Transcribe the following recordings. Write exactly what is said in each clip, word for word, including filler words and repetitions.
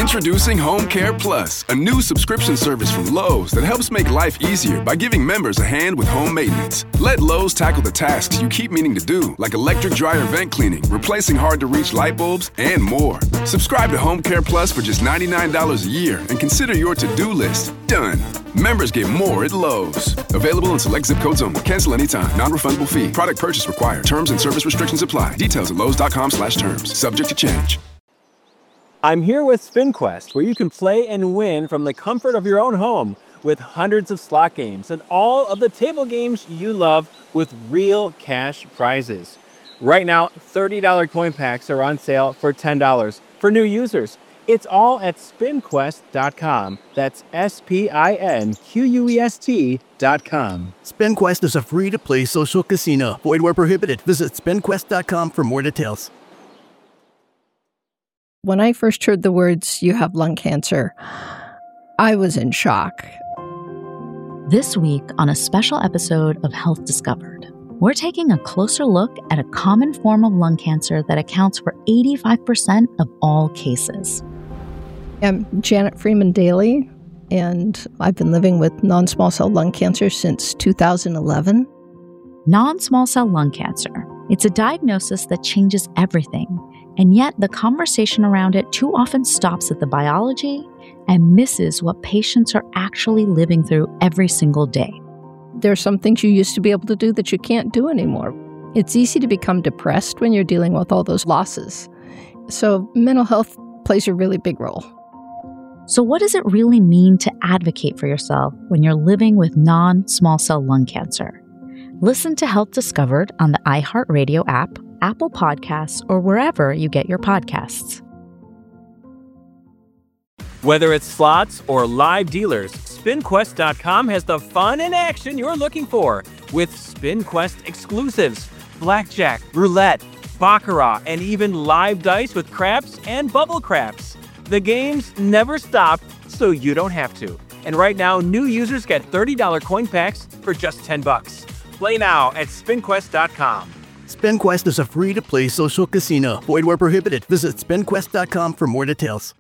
Introducing Home Care Plus, a new subscription service from Lowe's that helps make life easier by giving members a hand with home maintenance. Let Lowe's tackle the tasks you keep meaning to do, like electric dryer vent cleaning, replacing hard-to-reach light bulbs, and more. Subscribe to Home Care Plus for just ninety-nine dollars a year and consider your to-do list done. Members get more at Lowe's. Available in select zip codes only. Cancel anytime. Non-refundable fee. Product purchase required. Terms and service restrictions apply. Details at lowes.com slash terms. Subject to change. I'm here with SpinQuest, where you can play and win from the comfort of your own home with hundreds of slot games and all of the table games you love with real cash prizes. Right now, thirty dollars coin packs are on sale for ten dollars for new users. It's all at spin quest dot com. That's S P I N Q U E S T dot com. SpinQuest is a free-to-play social casino. Void where prohibited. Visit spin quest dot com for more details. When I first heard the words, "you have lung cancer," I was in shock. This week on a special episode of Health Discovered, we're taking a closer look at a common form of lung cancer that accounts for eighty-five percent of all cases. I'm Janet Freeman Daly, and I've been living with non-small cell lung cancer since two thousand eleven. Non-small cell lung cancer. It's a diagnosis that changes everything, and yet the conversation around it too often stops at the biology and misses what patients are actually living through every single day. There are some things you used to be able to do that you can't do anymore. It's easy to become depressed when you're dealing with all those losses. So mental health plays a really big role. So what does it really mean to advocate for yourself when you're living with non-small cell lung cancer? Listen to Health Discovered on the iHeartRadio app, Apple Podcasts, or wherever you get your podcasts. Whether it's slots or live dealers, spin quest dot com has the fun and action you're looking for with SpinQuest exclusives, blackjack, roulette, baccarat, and even live dice with craps and bubble craps. The games never stop, so you don't have to. And right now, new users get thirty dollars coin packs for just ten bucks. Play now at spin quest dot com. SpinQuest is a free-to-play social casino. Void where prohibited. Visit spin quest dot com for more details.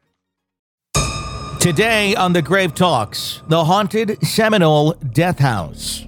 Today on The Grave Talks, the haunted Seminole Death House.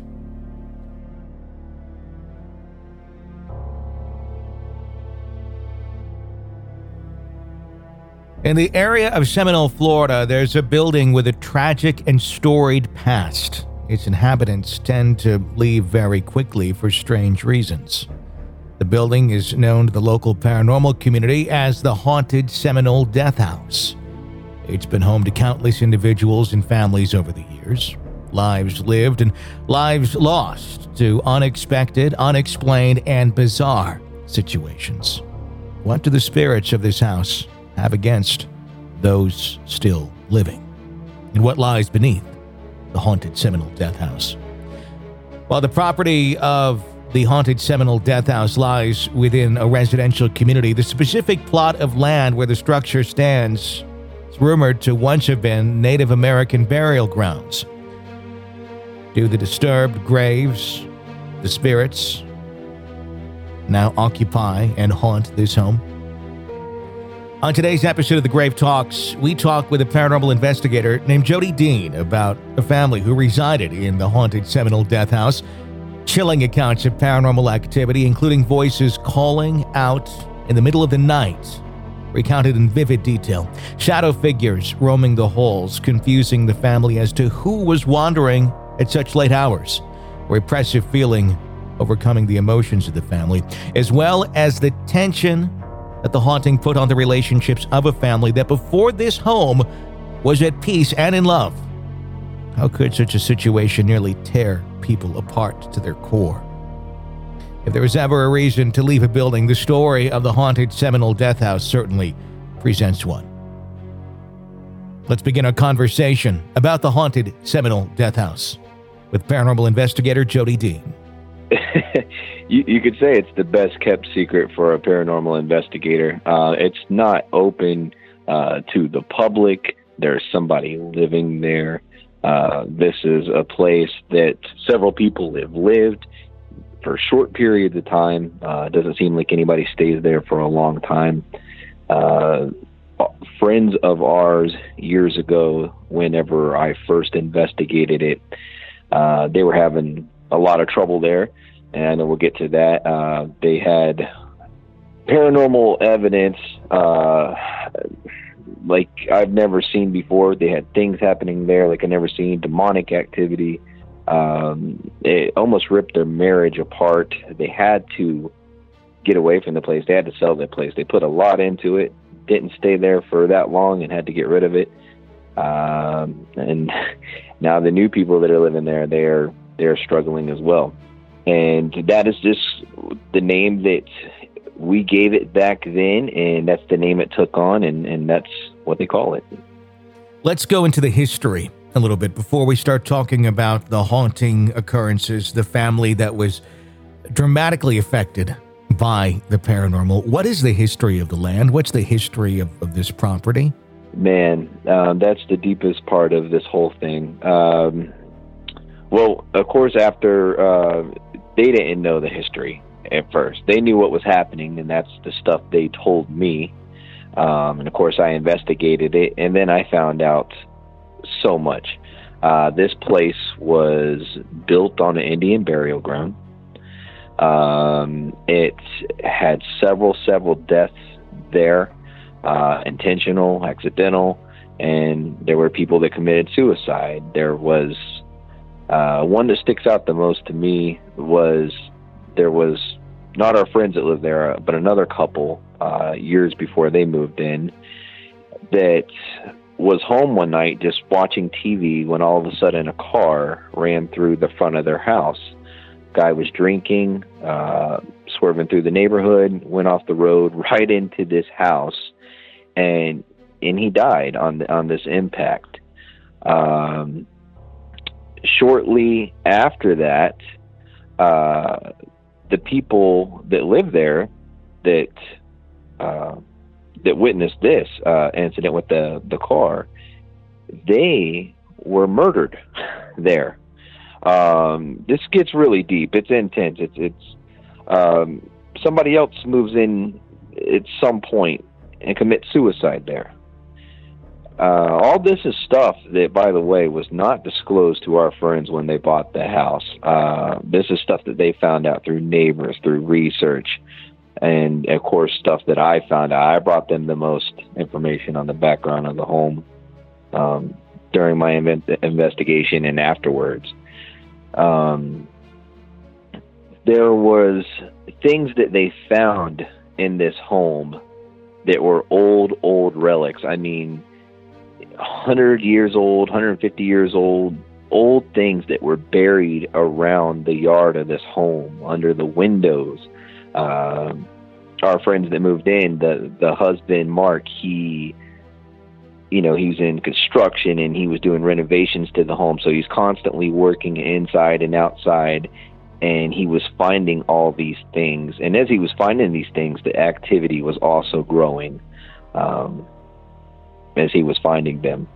In the area of Seminole, Florida, there's a building with a tragic and storied past. Its inhabitants tend to leave very quickly for strange reasons. The building is known to the local paranormal community as the Haunted Seminole Death House. It's been home to countless individuals and families over the years. Lives lived and lives lost to unexpected, unexplained, and bizarre situations. What do the spirits of this house have against those still living? And what lies beneath the Haunted Seminole Death House? While the property of the Haunted Seminole Death House lies within a residential community, the specific plot of land where the structure stands is rumored to once have been Native American burial grounds. Do the disturbed graves, the spirits, now occupy and haunt this home? On today's episode of The Grave Talks, we talk with a paranormal investigator named Jody Dean about a family who resided in the Haunted Seminole Death House. Chilling accounts of paranormal activity, including voices calling out in the middle of the night, recounted in vivid detail. Shadow figures roaming the halls, confusing the family as to who was wandering at such late hours. A repressive feeling overcoming the emotions of the family, as well as the tension that the haunting put on the relationships of a family that before this home was at peace and in love. How could such a situation nearly tear people apart to their core? If there was ever a reason to leave a building, the story of the Haunted Seminole Death House certainly presents one. Let's begin our conversation about the Haunted Seminole Death House with paranormal investigator Jody Dean. you, you could say it's the best kept secret for a paranormal investigator. Uh, it's not open uh, to the public. There's somebody living there. Uh, this is a place that several people have lived for short periods of time. Uh, it doesn't seem like anybody stays there for a long time. Uh, friends of ours years ago, whenever I first investigated it, uh, they were having a lot of trouble there, and I know we'll get to that. Uh, they had paranormal evidence uh, like I've never seen before. They had things happening there like I've never seen, demonic activity. Um, it almost ripped their marriage apart. They had to get away from the place. They had to sell that place. They put a lot into it, didn't stay there for that long, and had to get rid of it. Um, and now the new people that are living there, they're they're struggling as well. And that is just the name that we gave it back then, and that's the name it took on, and, and that's what they call it. Let's go into the history a little bit before we start talking about the haunting occurrences, the family that was dramatically affected by the paranormal. What is the history of the land? What's the history of, of this property? Man, um, that's the deepest part of this whole thing. Um, well, of course, after uh, they didn't know the history at first. They knew what was happening, and that's the stuff they told me. Um, and of course, I investigated it, and then I found out so much. Uh, this place was built on an Indian burial ground. Um, it had several, several deaths there, uh, intentional, accidental, and there were people that committed suicide. There was uh, one that sticks out the most to me was there was not our friends that lived there, but another couple uh, years before they moved in that was home one night just watching T V when all of a sudden a car ran through the front of their house. Guy was drinking, uh, swerving through the neighborhood, went off the road right into this house, and and he died on the, on this impact. Um, shortly after that, uh, the people that lived there that uh, that witnessed this uh, incident with the the car, they were murdered there. Um, this gets really deep. It's intense. It's, it's, um, somebody else moves in at some point and commits suicide there. Uh, all this is stuff that, by the way, was not disclosed to our friends when they bought the house. Uh, this is stuff that they found out through neighbors, through research, and of course, stuff that I found out. I brought them the most information on the background of the home, um, during my inve- investigation and afterwards. Um, there was things that they found in this home that were old, old relics. I mean, one hundred years old, one hundred fifty years old, old things that were buried around the yard of this home, under the windows. Um, our friends that moved in, the, the husband, Mark, he... you know, he was in construction and he was doing renovations to the home. So he's constantly working inside and outside, and he was finding all these things. And as he was finding these things, the activity was also growing, um, as he was finding them.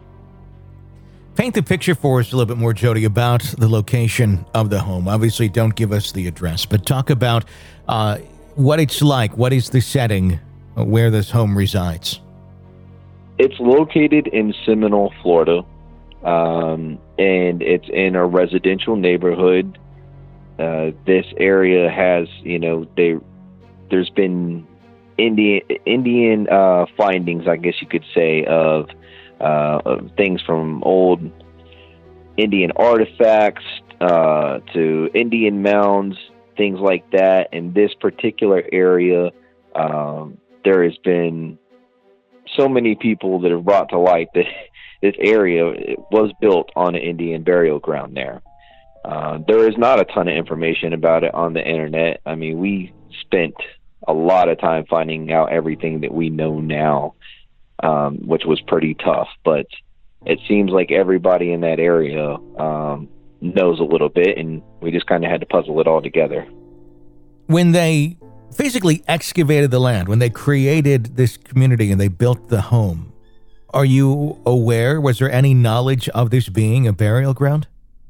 Paint the picture for us a little bit more, Jody, about the location of the home. Obviously, don't give us the address, but talk about uh, what it's like. What is the setting where this home resides? It's located in Seminole, Florida, um, and it's in a residential neighborhood. Uh, this area has, you know, they, there's been Indian Indian uh, findings, I guess you could say, of, uh, of things from old Indian artifacts uh, to Indian mounds, things like that. In this particular area, um, there has been so many people that have brought to light that this area was built on an Indian burial ground there. Uh, there is not a ton of information about it on the internet. I mean, we spent a lot of time finding out everything that we know now, um, which was pretty tough, but it seems like everybody in that area um, knows a little bit, and we just kind of had to puzzle it all together. When they physically excavated the land, when they created this community and they built the home, are you aware, was there any knowledge of this being a burial ground?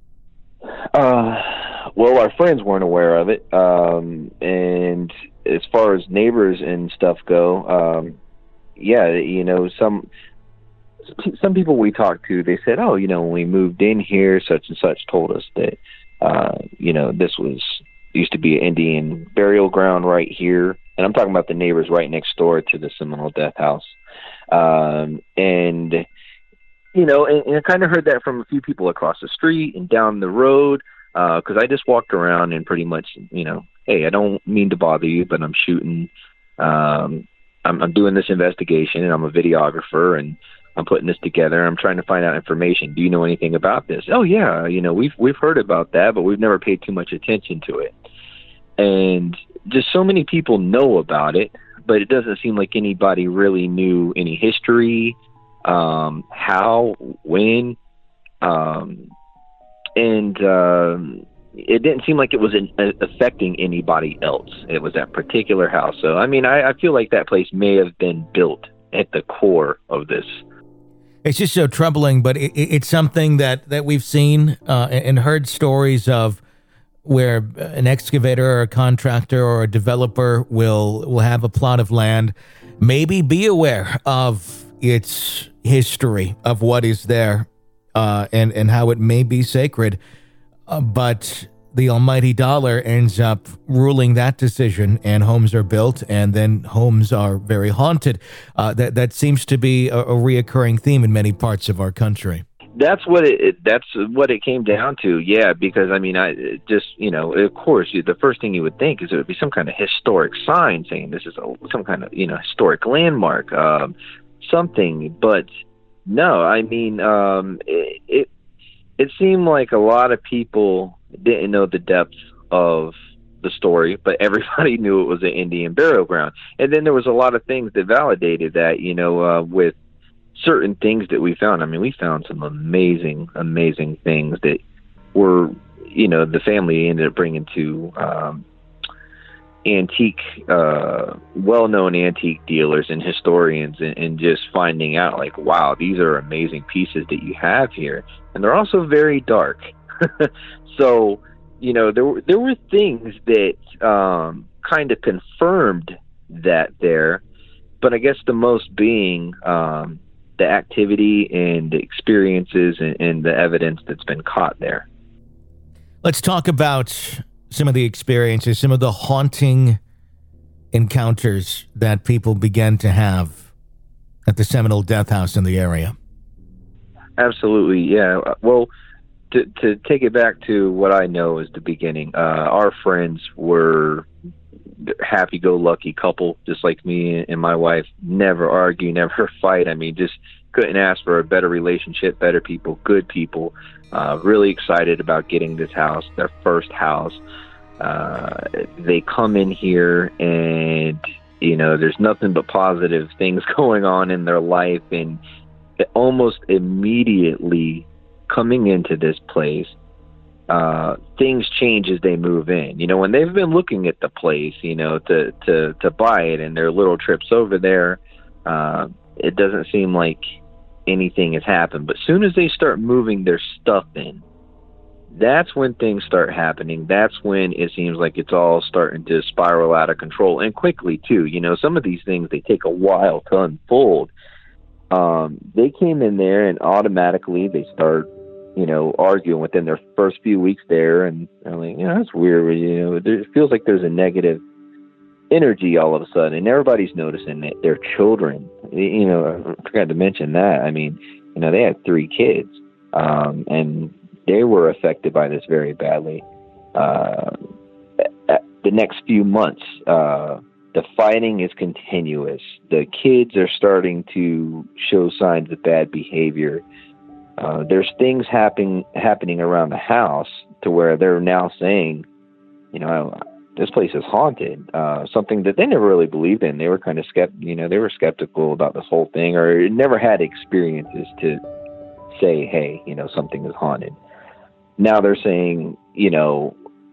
Uh, well, our friends weren't aware of it. Um, and as far as neighbors and stuff go, um, yeah, you know, some some people we talked to, they said, oh, you know, when we moved in here, such and such told us that, uh, you know, this was used to be an Indian burial ground right here. And I'm talking about the neighbors right next door to the Seminole Death House. Um, and, you know, and, and I kind of heard that from a few people across the street and down the road, because uh, I just walked around and pretty much, you know, hey, I don't mean to bother you, but I'm shooting, um, I'm, I'm doing this investigation, and I'm a videographer, and I'm putting this together. I'm trying to find out information. Do you know anything about this? Oh, yeah, you know, we've we've heard about that, but we've never paid too much attention to it. And just so many people know about it, but it doesn't seem like anybody really knew any history, um, how, when, um, and um, it didn't seem like it was in, uh, affecting anybody else. It was that particular house. So, I mean, I, I feel like that place may have been built at the core of this. It's just so troubling, but it, it's something that, that we've seen uh, and heard stories of, where an excavator or a contractor or a developer will will have a plot of land, maybe be aware of its history, of what is there, uh, and, and how it may be sacred. Uh, but the almighty dollar ends up ruling that decision, and homes are built, and then homes are very haunted. Uh, that, that seems to be a, a reoccurring theme in many parts of our country. That's what it, it. That's what it came down to. Yeah, because I mean, I just you know, of course, the first thing you would think is it would be some kind of historic sign saying this is a, some kind of you know historic landmark, um, something. But no, I mean, um, it, it it seemed like a lot of people didn't know the depth of the story, but everybody knew it was an Indian burial ground. And then there was a lot of things that validated that. You know, uh, with certain things that we found. I mean, we found some amazing, amazing things that were, you know, the family ended up bringing to um, antique, uh, well-known antique dealers and historians, and, and just finding out, like, wow, these are amazing pieces that you have here. And they're also very dark. So, you know, there were, there were things that um, kind of confirmed that there, but I guess the most being um, the activity and the experiences and, and the evidence that's been caught there. Let's talk about some of the experiences, some of the haunting encounters that people began to have at the Seminole Death House in the area. Absolutely, yeah. Well, to, to take it back to what I know is the beginning, uh, our friends were happy-go-lucky couple, just like me and my wife. Never argue, never fight. I mean, just couldn't ask for a better relationship, better people, good people. Uh, really excited about getting this house, their first house. Uh, they come in here and, you know, there's nothing but positive things going on in their life. And almost immediately coming into this place, uh, things change as they move in. You know, when they've been looking at the place, you know, to, to, to buy it, and their little trips over there, uh, it doesn't seem like anything has happened. But soon as they start moving their stuff in, that's when things start happening. That's when it seems like it's all starting to spiral out of control, and quickly too. You know, some of these things, they take a while to unfold. Um, they came in there and automatically they start, you know, arguing within their first few weeks there. And I'm like, you know, that's weird. You know, there, it feels like there's a negative energy all of a sudden, and everybody's noticing that their children, you know, I forgot to mention that. I mean, you know, they had three kids, um, and they were affected by this very badly. Uh, the next few months, uh, the fighting is continuous. The kids are starting to show signs of bad behavior. Uh, there's things happening happening around the house to where they're now saying, you know, this place is haunted. Uh, something that they never really believed in. They were kind of skept, you know, they were skeptical about this whole thing, or never had experiences to say, hey, you know, something is haunted. Now they're saying, you know,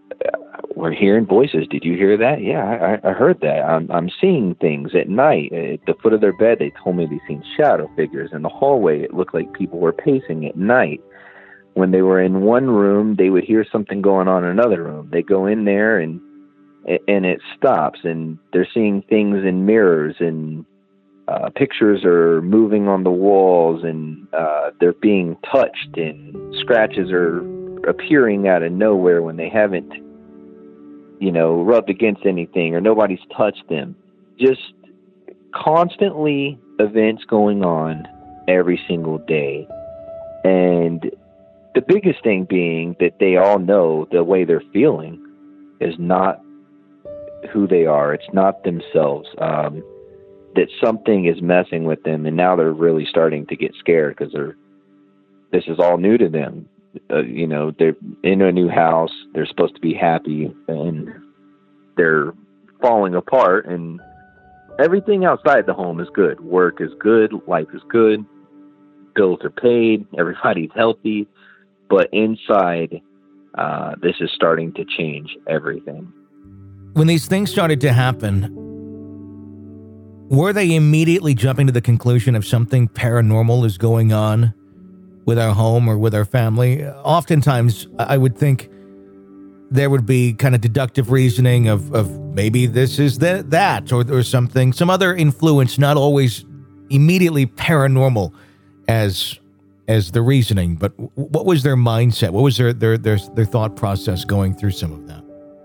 we're hearing voices. Did you hear that? Yeah, I, I heard that. I'm, I'm seeing things at night. At the foot of their bed, they told me they've seen shadow figures. In the hallway, it looked like people were pacing at night. When they were in one room, they would hear something going on in another room. They go in there, and and it stops, and they're seeing things in mirrors, and uh, pictures are moving on the walls, and uh, they're being touched, and scratches are appearing out of nowhere when they haven't, you know, rubbed against anything or nobody's touched them. Just constantly events going on every single day. And the biggest thing being that they all know the way they're feeling is not who they are. It's not themselves. Um, that something is messing with them, and now they're really starting to get scared because they're this is all new to them. Uh, you know, they're in a new house. They're supposed to be happy, and they're falling apart. And everything outside the home is good. Work is good. Life is good. Bills are paid. Everybody's healthy. But inside, uh, this is starting to change everything. When these things started to happen, were they immediately jumping to the conclusion of something paranormal is going on with our home or with our family? Oftentimes, I would think there would be kind of deductive reasoning of, of maybe this is the, that or, or something, some other influence, not always immediately paranormal as as the reasoning. But what was their mindset? What was their their their, their thought process going through some of that?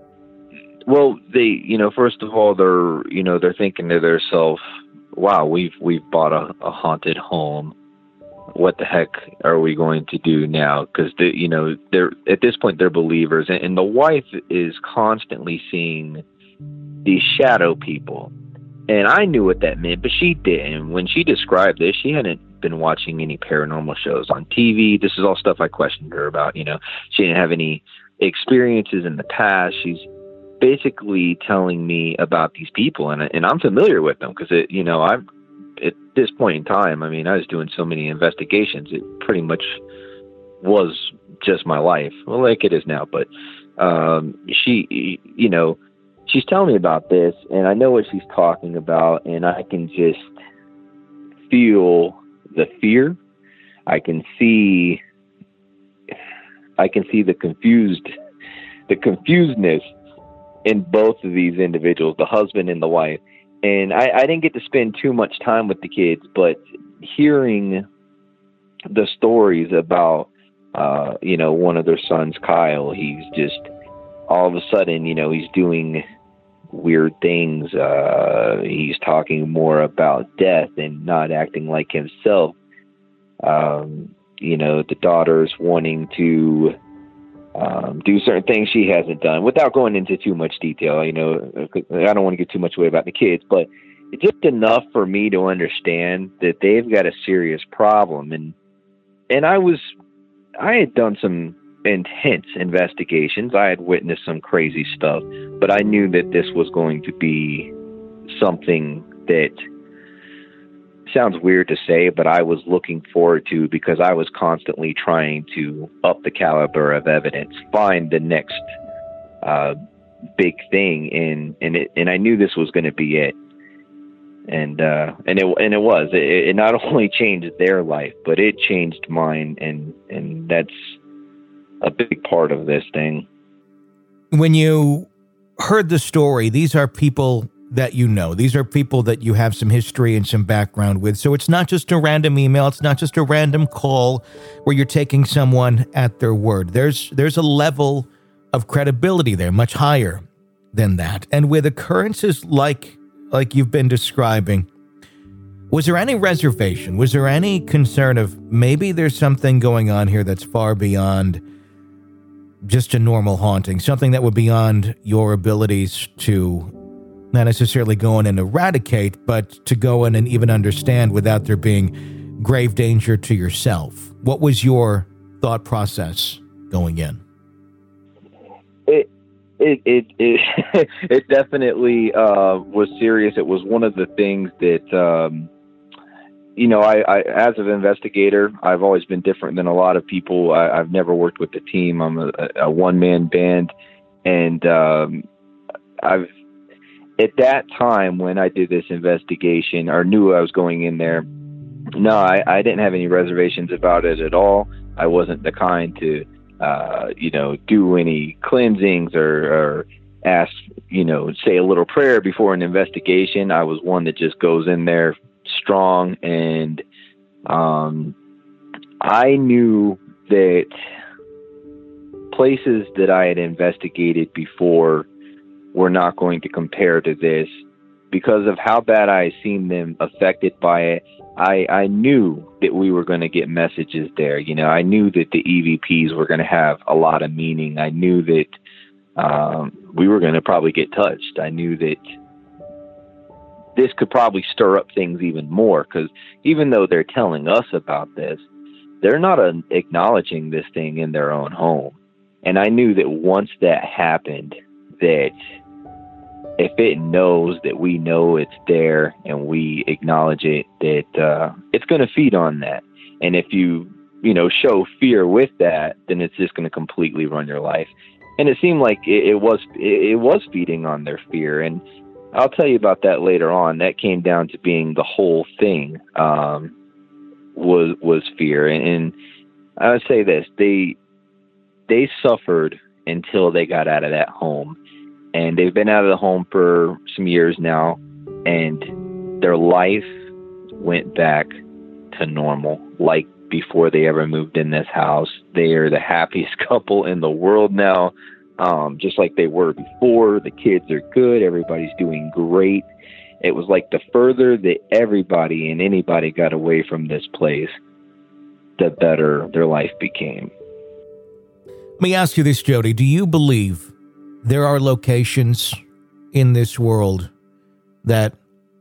Well, they, you know, first of all, they're, you know, they're thinking to themselves, wow, we've, we've bought a, a haunted home. What the heck are we going to do now? Because, you know, they're, at this point, they're believers. And, and the wife is constantly seeing these shadow people. And I knew what that meant, but she didn't. When she described this, she hadn't been watching any paranormal shows on T V. This is all stuff I questioned her about. You know, she didn't have any experiences in the past. She's basically telling me about these people, and and I'm familiar with them because it, you know, I've at this point in time, I mean, I was doing so many investigations, it pretty much was just my life, well, like it is now. But um, she, you know, she's telling me about this, and I know what she's talking about, and I can just feel the fear. I can see, I can see the confused, the confusedness in both of these individuals, the husband and the wife. And I, I didn't get to spend too much time with the kids, but hearing the stories about, uh, you know, one of their sons, Kyle, he's just all of a sudden, you know, he's doing weird things. Uh, he's talking more about death and not acting like himself. Um, you know, the daughter's wanting to Um, do certain things she hasn't done without going into too much detail. You know, I don't want to give too much away about the kids, but it's just enough for me to understand that they've got a serious problem. And, and I was, I had done some intense investigations. I had witnessed some crazy stuff, but I knew that this was going to be something that sounds weird to say, but I was looking forward to, because I was constantly trying to up the caliber of evidence, find the next uh, big thing, and and it, and I knew this was going to be it, and uh, and it and it was. It, it not only changed their life, but it changed mine, and and that's a big part of this thing. When you heard the story, these are people that you know. These are people that you have some history and some background with. So it's not just a random email. It's not just a random call where you're taking someone at their word. There's there's a level of credibility there, much higher than that. And with occurrences like like you've been describing, was there any reservation? Was there any concern of maybe there's something going on here that's far beyond just a normal haunting, something that would be beyond your abilities to not necessarily go in and eradicate, but to go in and even understand without there being grave danger to yourself? What was your thought process going in? It it it it, it definitely uh, was serious. It was one of the things that um, you know, I, I as an investigator, I've always been different than a lot of people. I, I've never worked with a team. I'm a, a one man band, and um, I've. At that time, when I did this investigation, or knew I was going in there, no, I, I didn't have any reservations about it at all. I wasn't the kind to, uh, you know, do any cleansings or, or ask, you know, say a little prayer before an investigation. I was one that just goes in there strong, and um, I knew that places that I had investigated before were not going to compare to this because of how bad I had seen them affected by it. I, I knew that we were going to get messages there. You know, I knew that the E V Ps were going to have a lot of meaning. I knew that um, we were going to probably get touched. I knew that this could probably stir up things even more, because even though they're telling us about this, they're not uh, acknowledging this thing in their own home. And I knew that once that happened, that if it knows that we know it's there and we acknowledge it, that uh, it's going to feed on that. And if you, you know, show fear with that, then it's just going to completely run your life. And it seemed like it, it was it, it was feeding on their fear. And I'll tell you about that later on. That came down to being the whole thing um, was was fear. And, and I would say this: they they suffered until they got out of that home. And they've been out of the home for some years now, and their life went back to normal, like before they ever moved in this house. They are the happiest couple in the world now, um, just like they were before. The kids are good. Everybody's doing great. It was like the further that everybody and anybody got away from this place, the better their life became. Let me ask you this, Jody. Do you believe there are locations in this world that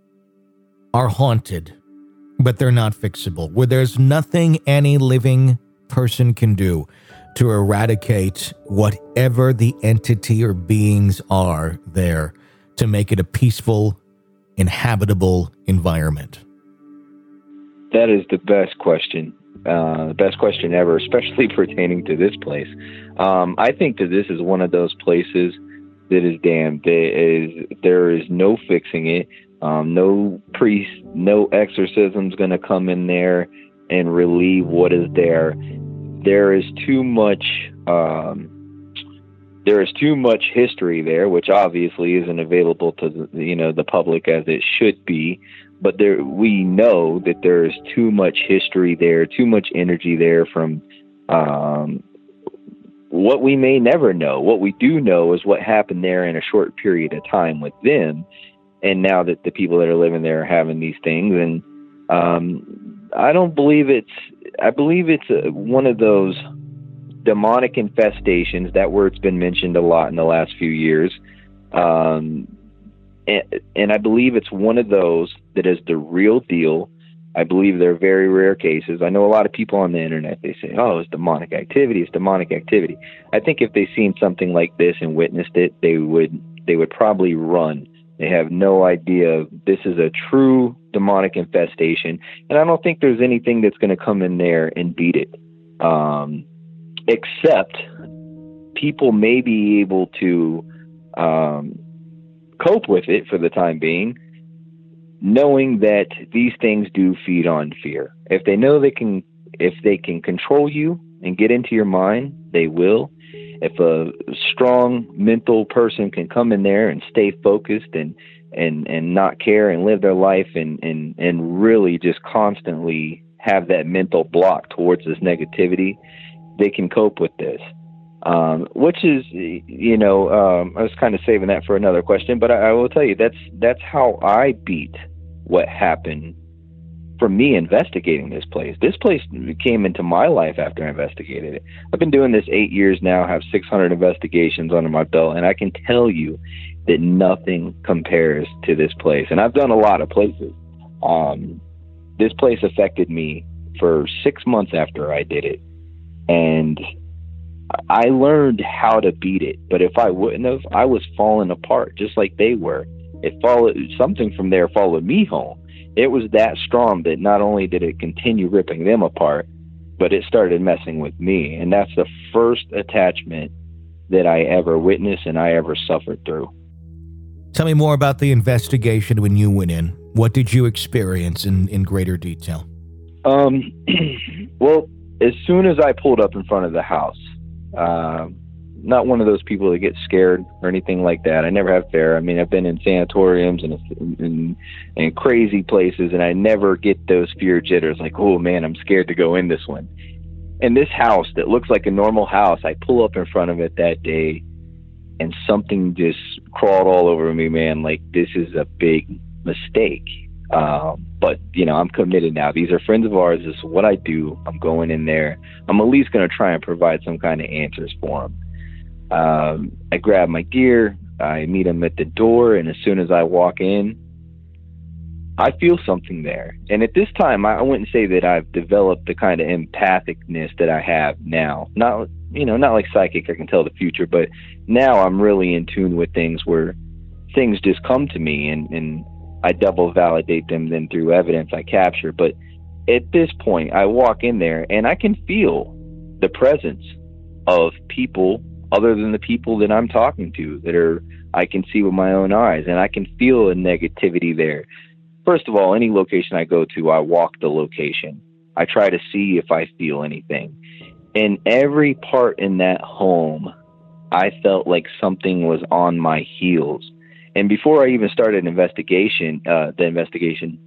are haunted, but they're not fixable, where there's nothing any living person can do to eradicate whatever the entity or beings are there to make it a peaceful, inhabitable environment? That is the best question. Uh, the best question ever, especially pertaining to this place. Um, I think that this is one of those places that is damned. There is, there is no fixing it. Um, no priest, no exorcism's going to come in there and relieve what is there. There is too much. Um, there is too much history there, which obviously isn't available to the, you know, the public as it should be. But there, we know that there is too much history there, too much energy there from um, what we may never know. What we do know is what happened there in a short period of time with them. And now that the people that are living there are having these things. And um, I don't believe it's, I believe it's a, one of those demonic infestations. That word's been mentioned a lot in the last few years. Um, And, and I believe it's one of those that is the real deal. I believe they're very rare cases. I know a lot of people on the internet, they say, oh, it's demonic activity, it's demonic activity. I think if they've seen something like this and witnessed it, they would they would probably run. They have no idea this is a true demonic infestation. And I don't think there's anything that's going to come in there and beat it. Um, except people may be able to um, cope with it for the time being, knowing that these things do feed on fear. If they know they can, if they can control you and get into your mind, they will. If a strong mental person can come in there and stay focused and and and not care and live their life and and and really just constantly have that mental block towards this negativity, they can cope with this. Um, which is, you know, um, I was kind of saving that for another question, but I, I will tell you that's that's how I beat what happened from me investigating this place. This place came into my life after I investigated it. I've been doing this eight years now, have six hundred investigations under my belt, and I can tell you that nothing compares to this place. And I've done a lot of places. Um, this place affected me for six months after I did it, and I learned how to beat it. But if I wouldn't have, I was falling apart just like they were. It followed, something from there followed me home. It was that strong that not only did it continue ripping them apart, but it started messing with me. And that's the first attachment that I ever witnessed and I ever suffered through. Tell me more about the investigation when you went in. What did you experience in, in greater detail? Um, well, as soon as I pulled up in front of the house, Uh, not one of those people that get scared or anything like that. I never have fear. I mean, I've been in sanatoriums and in, in crazy places, and I never get those fear jitters like, oh man, I'm scared to go in this one. And this house that looks like a normal house, I pull up in front of it that day, and something just crawled all over me, man. Like, this is a big mistake. Um, but, you know, I'm committed now. These are friends of ours. This is what I do. I'm going in there. I'm at least going to try and provide some kind of answers for them. Um, I grab my gear. I meet them at the door. And as soon as I walk in, I feel something there. And at this time, I wouldn't say that I've developed the kind of empathicness that I have now. Not, you know, not like psychic, I can tell the future, but now I'm really in tune with things where things just come to me, and, and I double validate them then through evidence I capture. But at this point, I walk in there and I can feel the presence of people other than the people that I'm talking to, that are, I can see with my own eyes, and I can feel a negativity there. First of all, any location I go to, I walk the location. I try to see if I feel anything. In every part in that home, I felt like something was on my heels. And before I even started an investigation, uh, the investigation,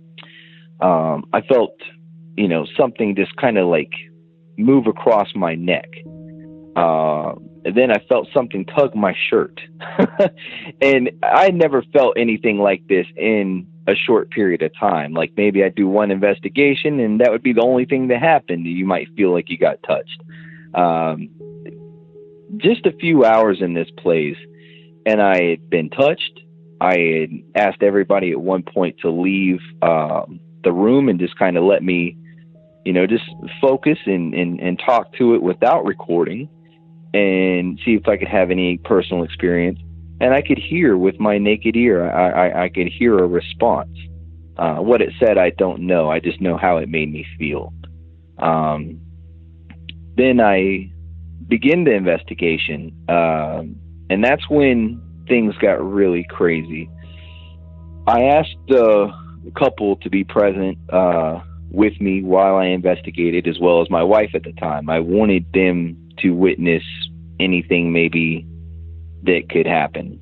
um, I felt, you know, something just kind of like move across my neck. Uh, and then I felt something tug my shirt. And I never felt anything like this in a short period of time. Like, maybe I do one investigation and that would be the only thing that happened. You might feel like you got touched. Um, just a few hours in this place, and I had been touched. I had asked everybody at one point to leave um, the room and just kind of let me, you know, just focus and, and, and talk to it without recording, and see if I could have any personal experience. And I could hear with my naked ear, I, I, I could hear a response. Uh, what it said, I don't know. I just know how it made me feel. Um, then I begin the investigation, um, and that's when things got really crazy. I asked the couple to be present uh, with me while I investigated, as well as my wife at the time. I wanted them to witness anything maybe that could happen.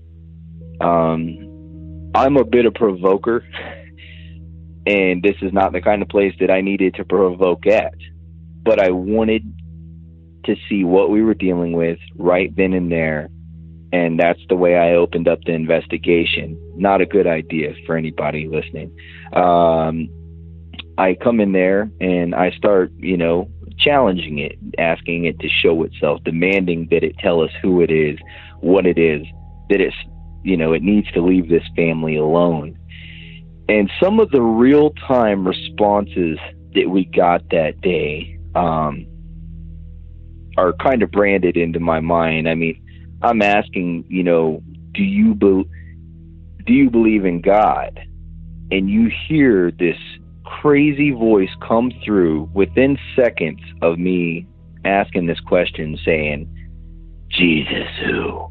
Um, I'm a bit of a provoker, and this is not the kind of place that I needed to provoke at, but I wanted to see what we were dealing with right then and there, and that's the way I opened up the investigation. Not a good idea for anybody listening. Um, I come in there and I start, you know, challenging it, asking it to show itself, demanding that it tell us who it is, what it is, that it's, you know, it needs to leave this family alone. And some of the real-time responses that we got that day um, are kind of branded into my mind. I mean, I'm asking, you know, do you be- do you believe in God? And you hear this crazy voice come through within seconds of me asking this question, saying, Jesus who?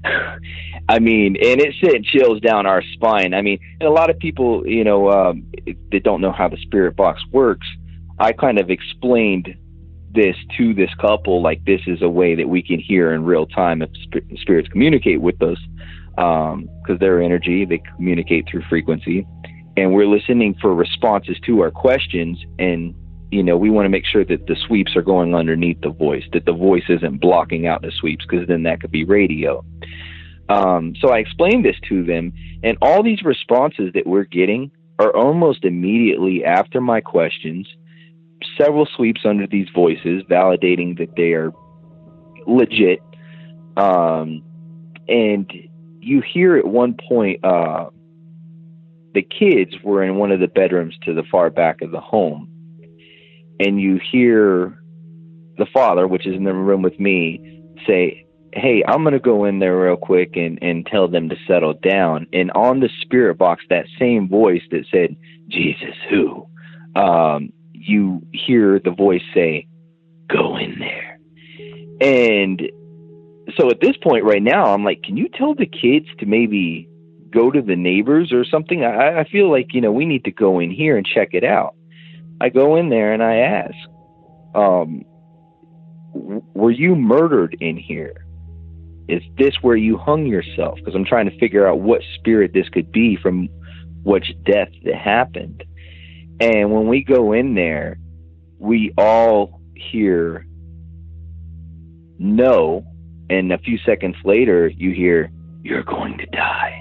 I mean, and it sent chills down our spine. I mean, and a lot of people, you know, um, that don't know how the spirit box works, I kind of explained this to this couple, like, this is a way that we can hear in real time if sp- spirits communicate with us, um, because they're energy, they communicate through frequency, and we're listening for responses to our questions. And, you know, we want to make sure that the sweeps are going underneath the voice, that the voice isn't blocking out the sweeps, because then that could be radio. Um, so I explained this to them, and all these responses that we're getting are almost immediately after my questions, several sweeps under these voices, validating that they are legit. Um, and you hear at one point, uh, the kids were in one of the bedrooms to the far back of the home, and you hear the father, which is in the room with me, say, hey, I'm going to go in there real quick and, and tell them to settle down. And on the spirit box, that same voice that said, Jesus who, um, you hear the voice say, go in there. And so at this point right now, I'm like, can you tell the kids to maybe go to the neighbors or something? I, I feel like, you know, we need to go in here and check it out. I go in there and I ask, um, were you murdered in here? is this where you hung yourself? Because I'm trying to figure out what spirit this could be from which death that happened. And when we go in there, we all hear no, and a few seconds later you hear, you're going to die.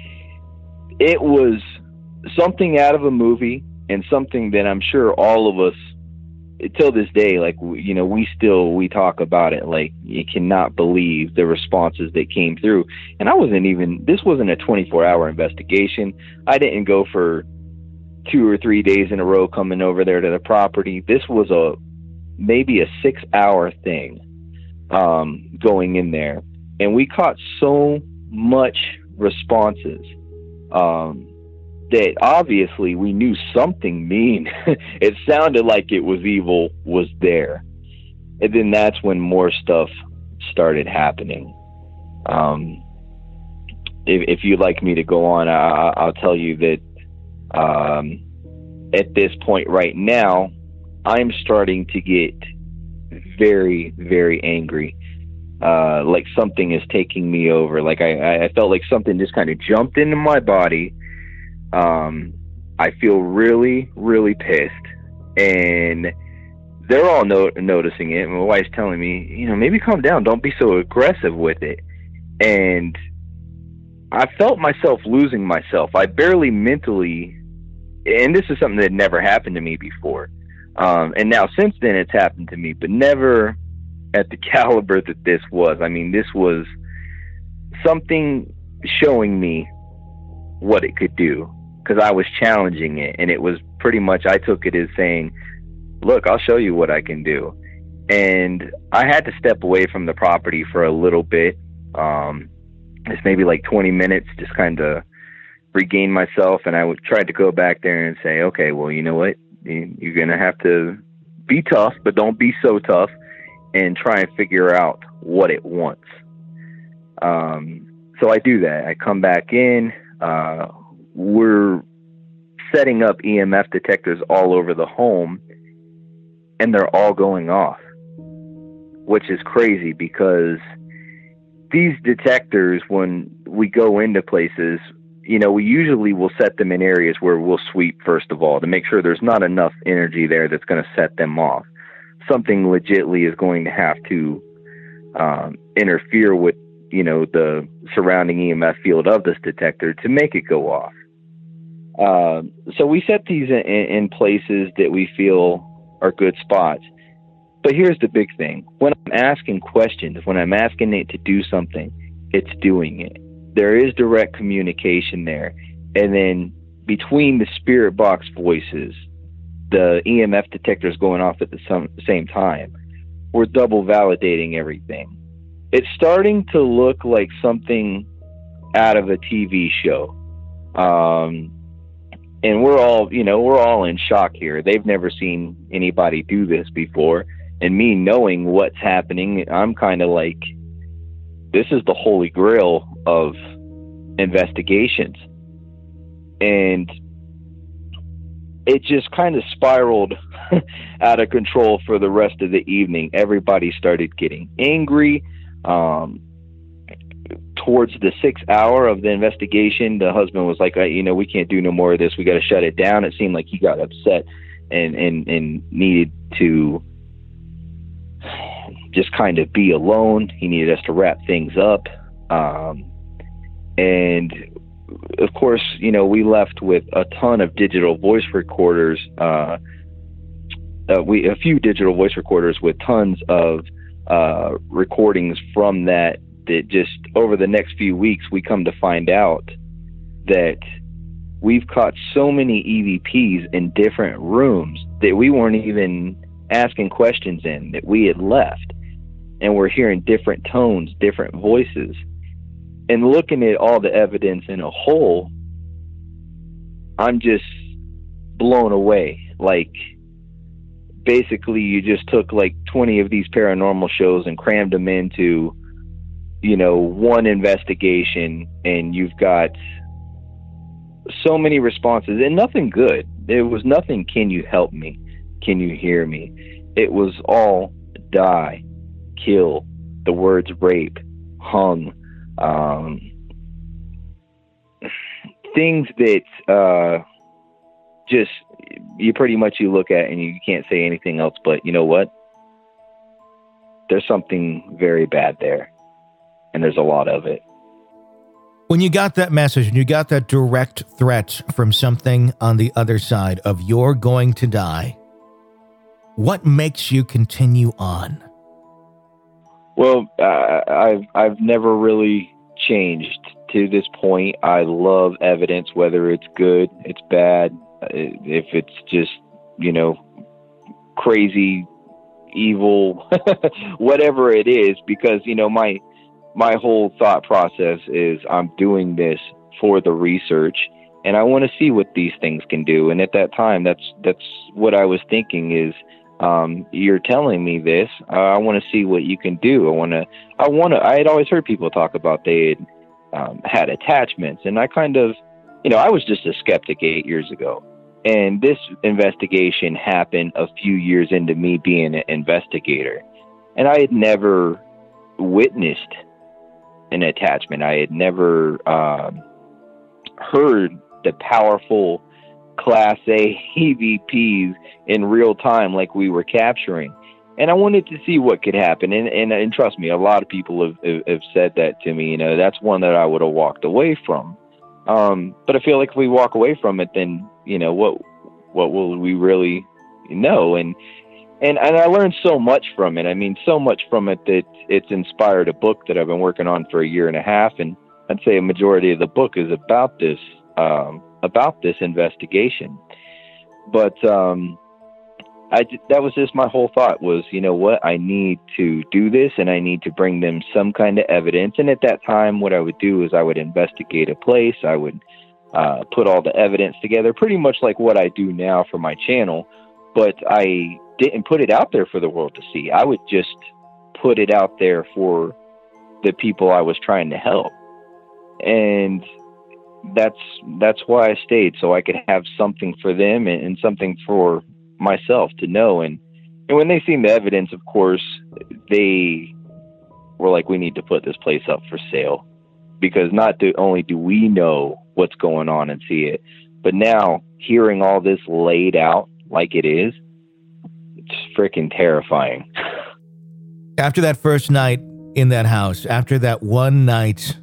It was something out of a movie, and something that I'm sure all of us, till this day, like, you know, we still, we talk about it, like, you cannot believe the responses that came through. And I wasn't even, this wasn't a twenty-four hour investigation. I didn't go for two or three days in a row coming over there to the property. This was a, maybe a six hour thing, um, going in there. And we caught so much responses, um, that obviously we knew something mean. It sounded like it was evil was there. And then that's when more stuff started happening. Um, if, if you'd like me to go on, I, I'll tell you that um, at this point right now, I'm starting to get very, very angry. Uh, like something is taking me over. Like I, I felt like something just kind of jumped into my body. Um, I feel really, really pissed, and they're all no- noticing it. My wife's telling me, you know, maybe calm down. Don't be so aggressive with it. And I felt myself losing myself. I barely mentally, and this is something that never happened to me before. Um, and now since then it's happened to me, but never at the caliber that this was. I mean, this was something showing me what it could do, because I was challenging it, and it was pretty much, I took it as saying, look, I'll show you what I can do. And I had to step away from the property for a little bit. Um, it's maybe like twenty minutes, just kind of regain myself. And I would try to go back there and say, okay, well, you know what? You're going to have to be tough, but don't be so tough, and try and figure out what it wants. Um, so I do that. I come back in. Uh, we're setting up E M F detectors all over the home, and they're all going off, which is crazy, because these detectors, when we go into places, you know, we usually will set them in areas where we'll sweep first of all to make sure there's not enough energy there that's going to set them off. Something legitly is going to have to um, interfere with, you know, the surrounding E M F field of this detector to make it go off. Uh, so we set these in, in places that we feel are good spots. But here's the big thing. When I'm asking questions, when I'm asking it to do something, it's doing it. There is direct communication there. And then between the spirit box voices, the E M F detectors going off at the some, same time, we're double validating everything. It's starting to look like something out of a T V show. Um, and we're all, you know, we're all in shock here. They've never seen anybody do this before. And me knowing what's happening, I'm kind of like, this is the holy grail of investigations. And it just kind of spiraled out of control for the rest of the evening. Everybody started getting angry. Um, towards the sixth hour of the investigation, the husband was like, you know, we can't do no more of this. We got to shut it down. It seemed like he got upset and, and, and needed to just kind of be alone. He needed us to wrap things up. Um, and of course, you know, we left with a ton of digital voice recorders, uh, uh, we, a few digital voice recorders with tons of, uh, recordings from that, that just over the next few weeks, we come to find out that we've caught so many E V Ps in different rooms that we weren't even asking questions in, that we had left, and we're hearing different tones, different voices. And looking at all the evidence in a whole, I'm just blown away. Like, basically you just took like twenty of these paranormal shows and crammed them into, you know, one investigation, and you've got so many responses and nothing good. There was nothing, can you help me? Can you hear me? It was all die, kill, the words rape, hung, um, things that uh, just you pretty much you look at and you can't say anything else but, you know what? There's something very bad there, and there's a lot of it. When you got that message and you got that direct threat from something on the other side of you're going to die, what makes you continue on? Well, uh, I've I've never really changed to this point. I love evidence, whether it's good, it's bad, if it's just, you know, crazy, evil, whatever it is, because, you know, my my whole thought process is I'm doing this for the research, and I want to see what these things can do. And at that time, that's that's what I was thinking is, um, you're telling me this. Uh, I want to see what you can do. I want to. I want to. I had always heard people talk about they had um, had attachments, and I kind of, you know, I was just a skeptic eight years ago. And this investigation happened a few years into me being an investigator. And I had never witnessed an attachment. I had never um, heard the powerful Class A E V Ps in real time like we were capturing. And I wanted to see what could happen. And, and, and trust me, a lot of people have, have, have said that to me. You know, that's one that I would have walked away from. Um, but I feel like if we walk away from it, then, you know, what, what will we really know? And, and, and I learned so much from it. I mean, so much from it that it's inspired a book that I've been working on for a year and a half. And I'd say a majority of the book is about this, um, about this investigation. But, um, I, that was just my whole thought was, you know what, I need to do this and I need to bring them some kind of evidence. And at that time, what I would do is I would investigate a place. I would uh, put all the evidence together, pretty much like what I do now for my channel. But I didn't put it out there for the world to see. I would just put it out there for the people I was trying to help. And that's, that's why I stayed, so I could have something for them and, and something for myself to know. And, and when they seen the evidence, of course, they were like, we need to put this place up for sale, because not do, only do we know what's going on and see it, but now hearing all this laid out like it is, it's freaking terrifying. After that first night in that house, after that one night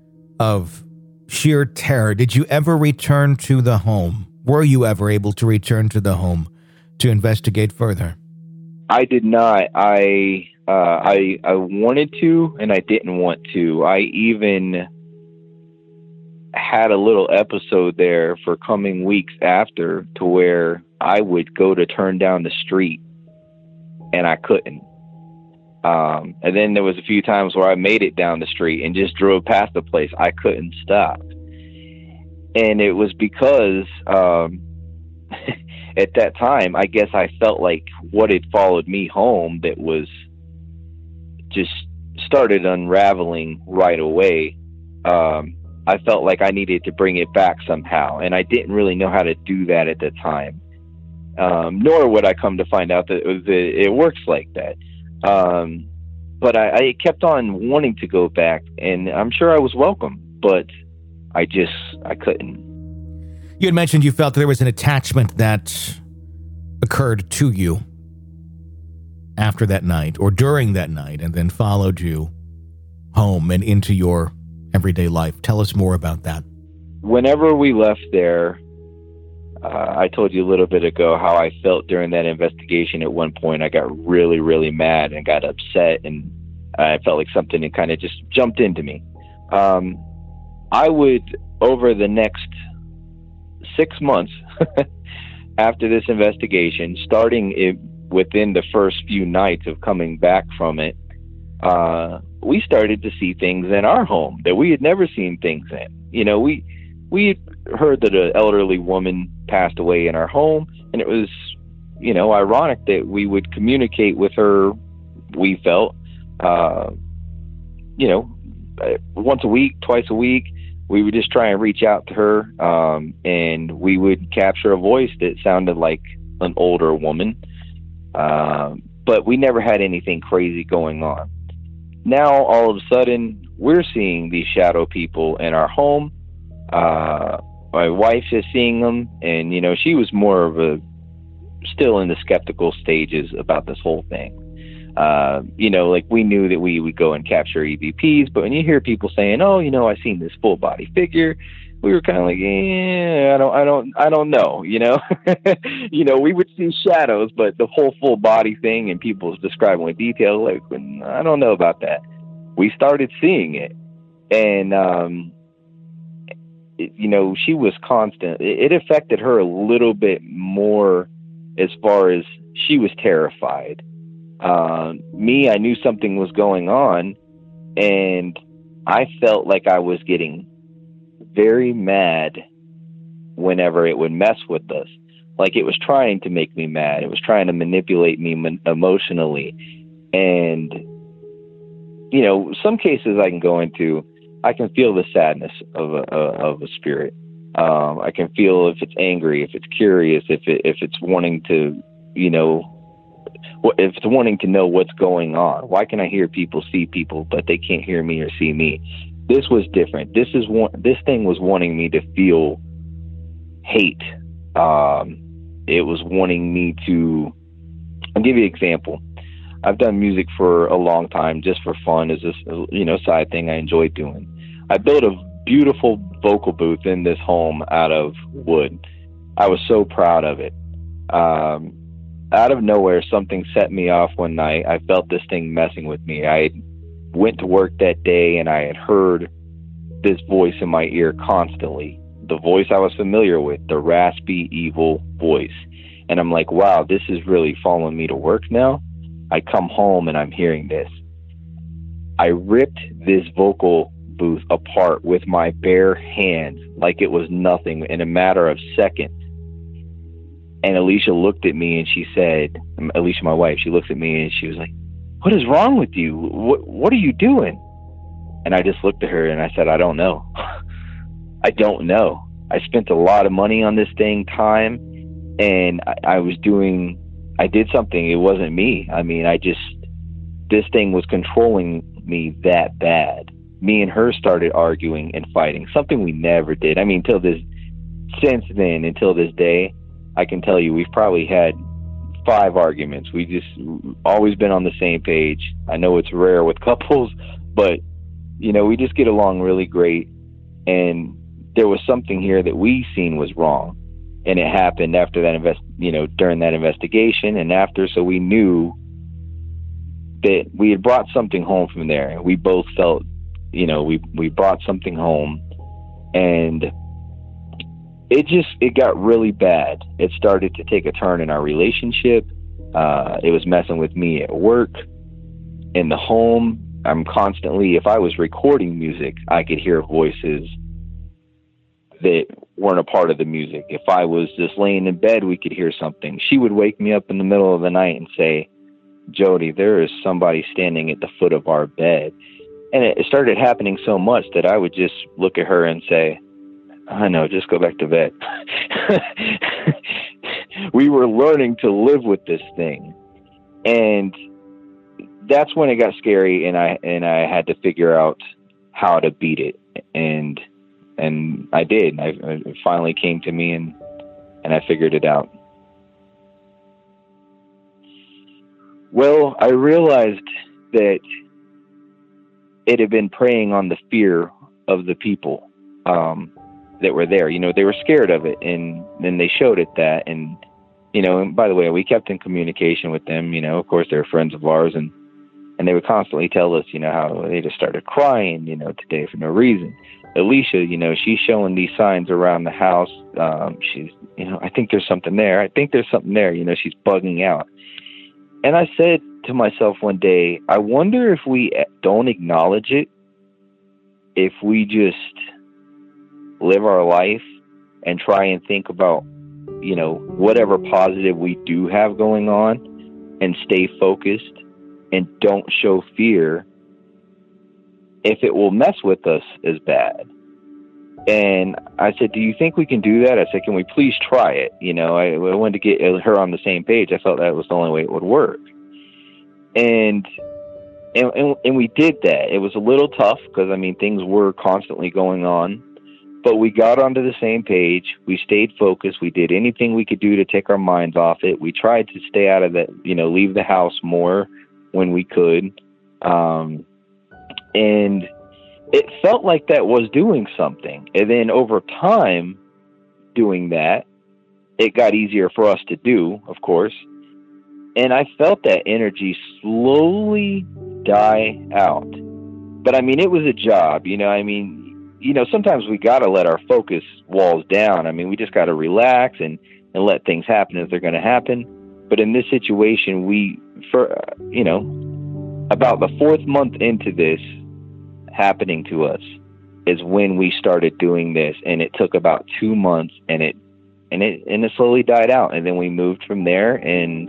of sheer terror, did you ever return to the home? Were you ever able to return to the home to investigate further? I did not. I uh, I I wanted to, and I didn't want to. I even had a little episode there for coming weeks after, to where I would go to turn down the street, and I couldn't. Um, and then there was a few times where I made it down the street and just drove past the place. I couldn't stop, and it was because Um, at that time, I guess I felt like what had followed me home that was just started unraveling right away. Um, I felt like I needed to bring it back somehow, and I didn't really know how to do that at the time. Um, nor would I come to find out that it, was, it works like that. Um, but I, I kept on wanting to go back, and I'm sure I was welcome, but I just, I couldn't. You had mentioned you felt there was an attachment that occurred to you after that night or during that night and then followed you home and into your everyday life. Tell us more about that. Whenever we left there, uh, I told you a little bit ago how I felt during that investigation. At one point, I got really, really mad and got upset, and I felt like something had kind of just jumped into me. Um, I would, over the next six months after this investigation, starting it within the first few nights of coming back from it, uh, we started to see things in our home that we had never seen things in. You know, we we had heard that an elderly woman passed away in our home, and it was, you know, ironic that we would communicate with her, we felt, uh, you know, once a week, twice a week. We would just try and reach out to her, um, and we would capture a voice that sounded like an older woman. Uh, but we never had anything crazy going on. Now, all of a sudden, we're seeing these shadow people in our home. Uh, my wife is seeing them, and, you know, she was more of a, still in the skeptical stages about this whole thing. Uh, you know, like we knew that we would go and capture E V Ps, but when you hear people saying, oh, you know, I seen this full body figure, we were kind of like, yeah, I don't, I don't, I don't know, you know, you know, we would see shadows, but the whole full body thing and people describing with detail, like, I don't know about that. We started seeing it, and, um, it, you know, she was constant. It, it affected her a little bit more as far as she was terrified. Uh, me, I knew something was going on, and I felt like I was getting very mad whenever it would mess with us. Like it was trying to make me mad. It was trying to manipulate me mon- emotionally. And, you know, some cases I can go into, I can feel the sadness of a, of a spirit. Um, I can feel if it's angry, if it's curious, if it, if it's wanting to, you know, if it's wanting to know what's going on. Why can I hear people, see people, but they can't hear me or see me? This was different. This is one. This thing was wanting me to feel hate. Um, it was wanting me to. I'll give you an example. I've done music for a long time, just for fun, as a you know side thing I enjoy doing. I built a beautiful vocal booth in this home out of wood. I was so proud of it. Um, out of nowhere, something set me off one night. I felt this thing messing with me. I went to work that day, and I had heard this voice in my ear constantly. The voice I was familiar with, the raspy, evil voice. And I'm like, wow, this is really following me to work now. I come home and I'm hearing this. I ripped this vocal booth apart with my bare hands like it was nothing in a matter of seconds. And Alicia looked at me and she said, Alicia, my wife, she looked at me and she was like, what is wrong with you? What, what are you doing? And I just looked at her and I said, I don't know. I don't know. I spent a lot of money on this thing, time, and I, I was doing, I did something. It wasn't me. I mean, I just, this thing was controlling me that bad. Me and her started arguing and fighting, something we never did. I mean, till this, since then, until this day, I can tell you, we've probably had five arguments. We just always been on the same page. I know it's rare with couples, but, you know, we just get along really great. And there was something here that we seen was wrong. And it happened after that, invest, you know, during that investigation and after. So we knew that we had brought something home from there. We both felt, you know, we, we brought something home, and it just, it got really bad. It started to take a turn in our relationship. Uh, it was messing with me at work, in the home. I'm constantly, if I was recording music, I could hear voices that weren't a part of the music. If I was just laying in bed, we could hear something. She would wake me up in the middle of the night and say, Jody, there is somebody standing at the foot of our bed. And it started happening so much that I would just look at her and say, I know, just go back to bed. We were learning to live with this thing. And that's when it got scary, and I and I had to figure out how to beat it. And and I did. I, it finally came to me, and and I figured it out. Well, I realized that it had been preying on the fear of the people um, that were there. You know, they were scared of it, and then they showed it that. And, you know, and by the way, we kept in communication with them. You know, of course, they're friends of ours, and, and they would constantly tell us, you know, how they just started crying, you know, today for no reason. Alicia, you know, she's showing these signs around the house. Um, she's, you know, I think there's something there. I think there's something there. You know, she's bugging out. And I said to myself one day, I wonder if we don't acknowledge it, if we just live our life and try and think about, you know, whatever positive we do have going on and stay focused and don't show fear, if it will mess with us as bad. And I said, do you think we can do that? I said, can we please try it? You know, I, I wanted to get her on the same page. I felt that was the only way it would work. And and, and, and we did that. It was a little tough because, I mean, things were constantly going on, but we got onto the same page. We stayed focused. We did anything we could do to take our minds off it. We tried to stay out of that, you know, leave the house more when we could. Um, and it felt like that was doing something. And then over time doing that, it got easier for us to do, of course. And I felt that energy slowly die out. But I mean, it was a job, you know, I mean, you know, sometimes we got to let our focus walls down. I mean, we just got to relax and, and let things happen as they're going to happen. But in this situation, we, for, you know, about the fourth month into this happening to us is when we started doing this. And it took about two months and it, and it, and it slowly died out. And then we moved from there, and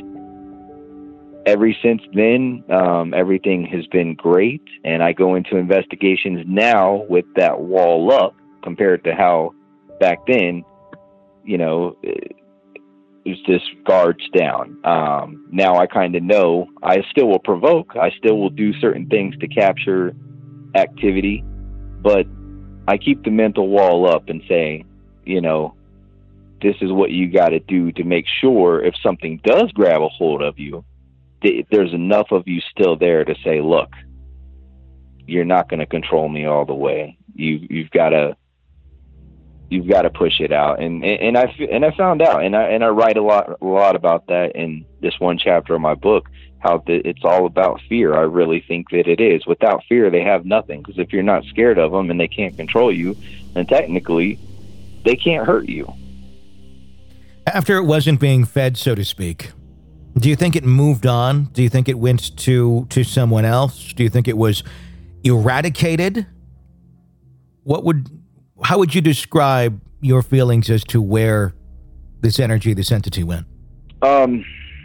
ever since then, um, everything has been great. And I go into investigations now with that wall up compared to how back then, you know, it was just guards down. Um, now I kind of know I still will provoke. I still will do certain things to capture activity, but I keep the mental wall up and say, you know, this is what you got to do to make sure if something does grab a hold of you, th- there's enough of you still there to say, look, you're not going to control me all the way. You, you've got to, you've got to push it out. And, and, and I, and I found out, and I, and I write a lot, a lot about that in this one chapter of my book, how the, it's all about fear. I really think that it is. Without fear, they have nothing. Because if you're not scared of them and they can't control you, then technically they can't hurt you. After it wasn't being fed, so to speak, do you think it moved on? Do you think it went to, to someone else? Do you think it was eradicated? What would, how would you describe your feelings as to where this energy, this entity went? Um,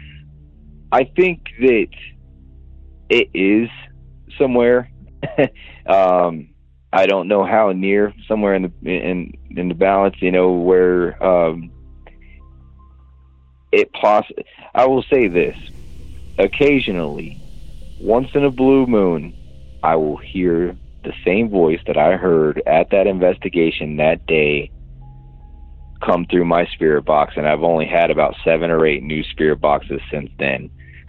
I think that it is somewhere. um, I don't know how near, somewhere in the in in the balance, you know, where um, it poss. I will say this: occasionally, once in a blue moon, I will hear the same voice that I heard at that investigation that day come through my spirit box, and I've only had about seven or eight new spirit boxes since then.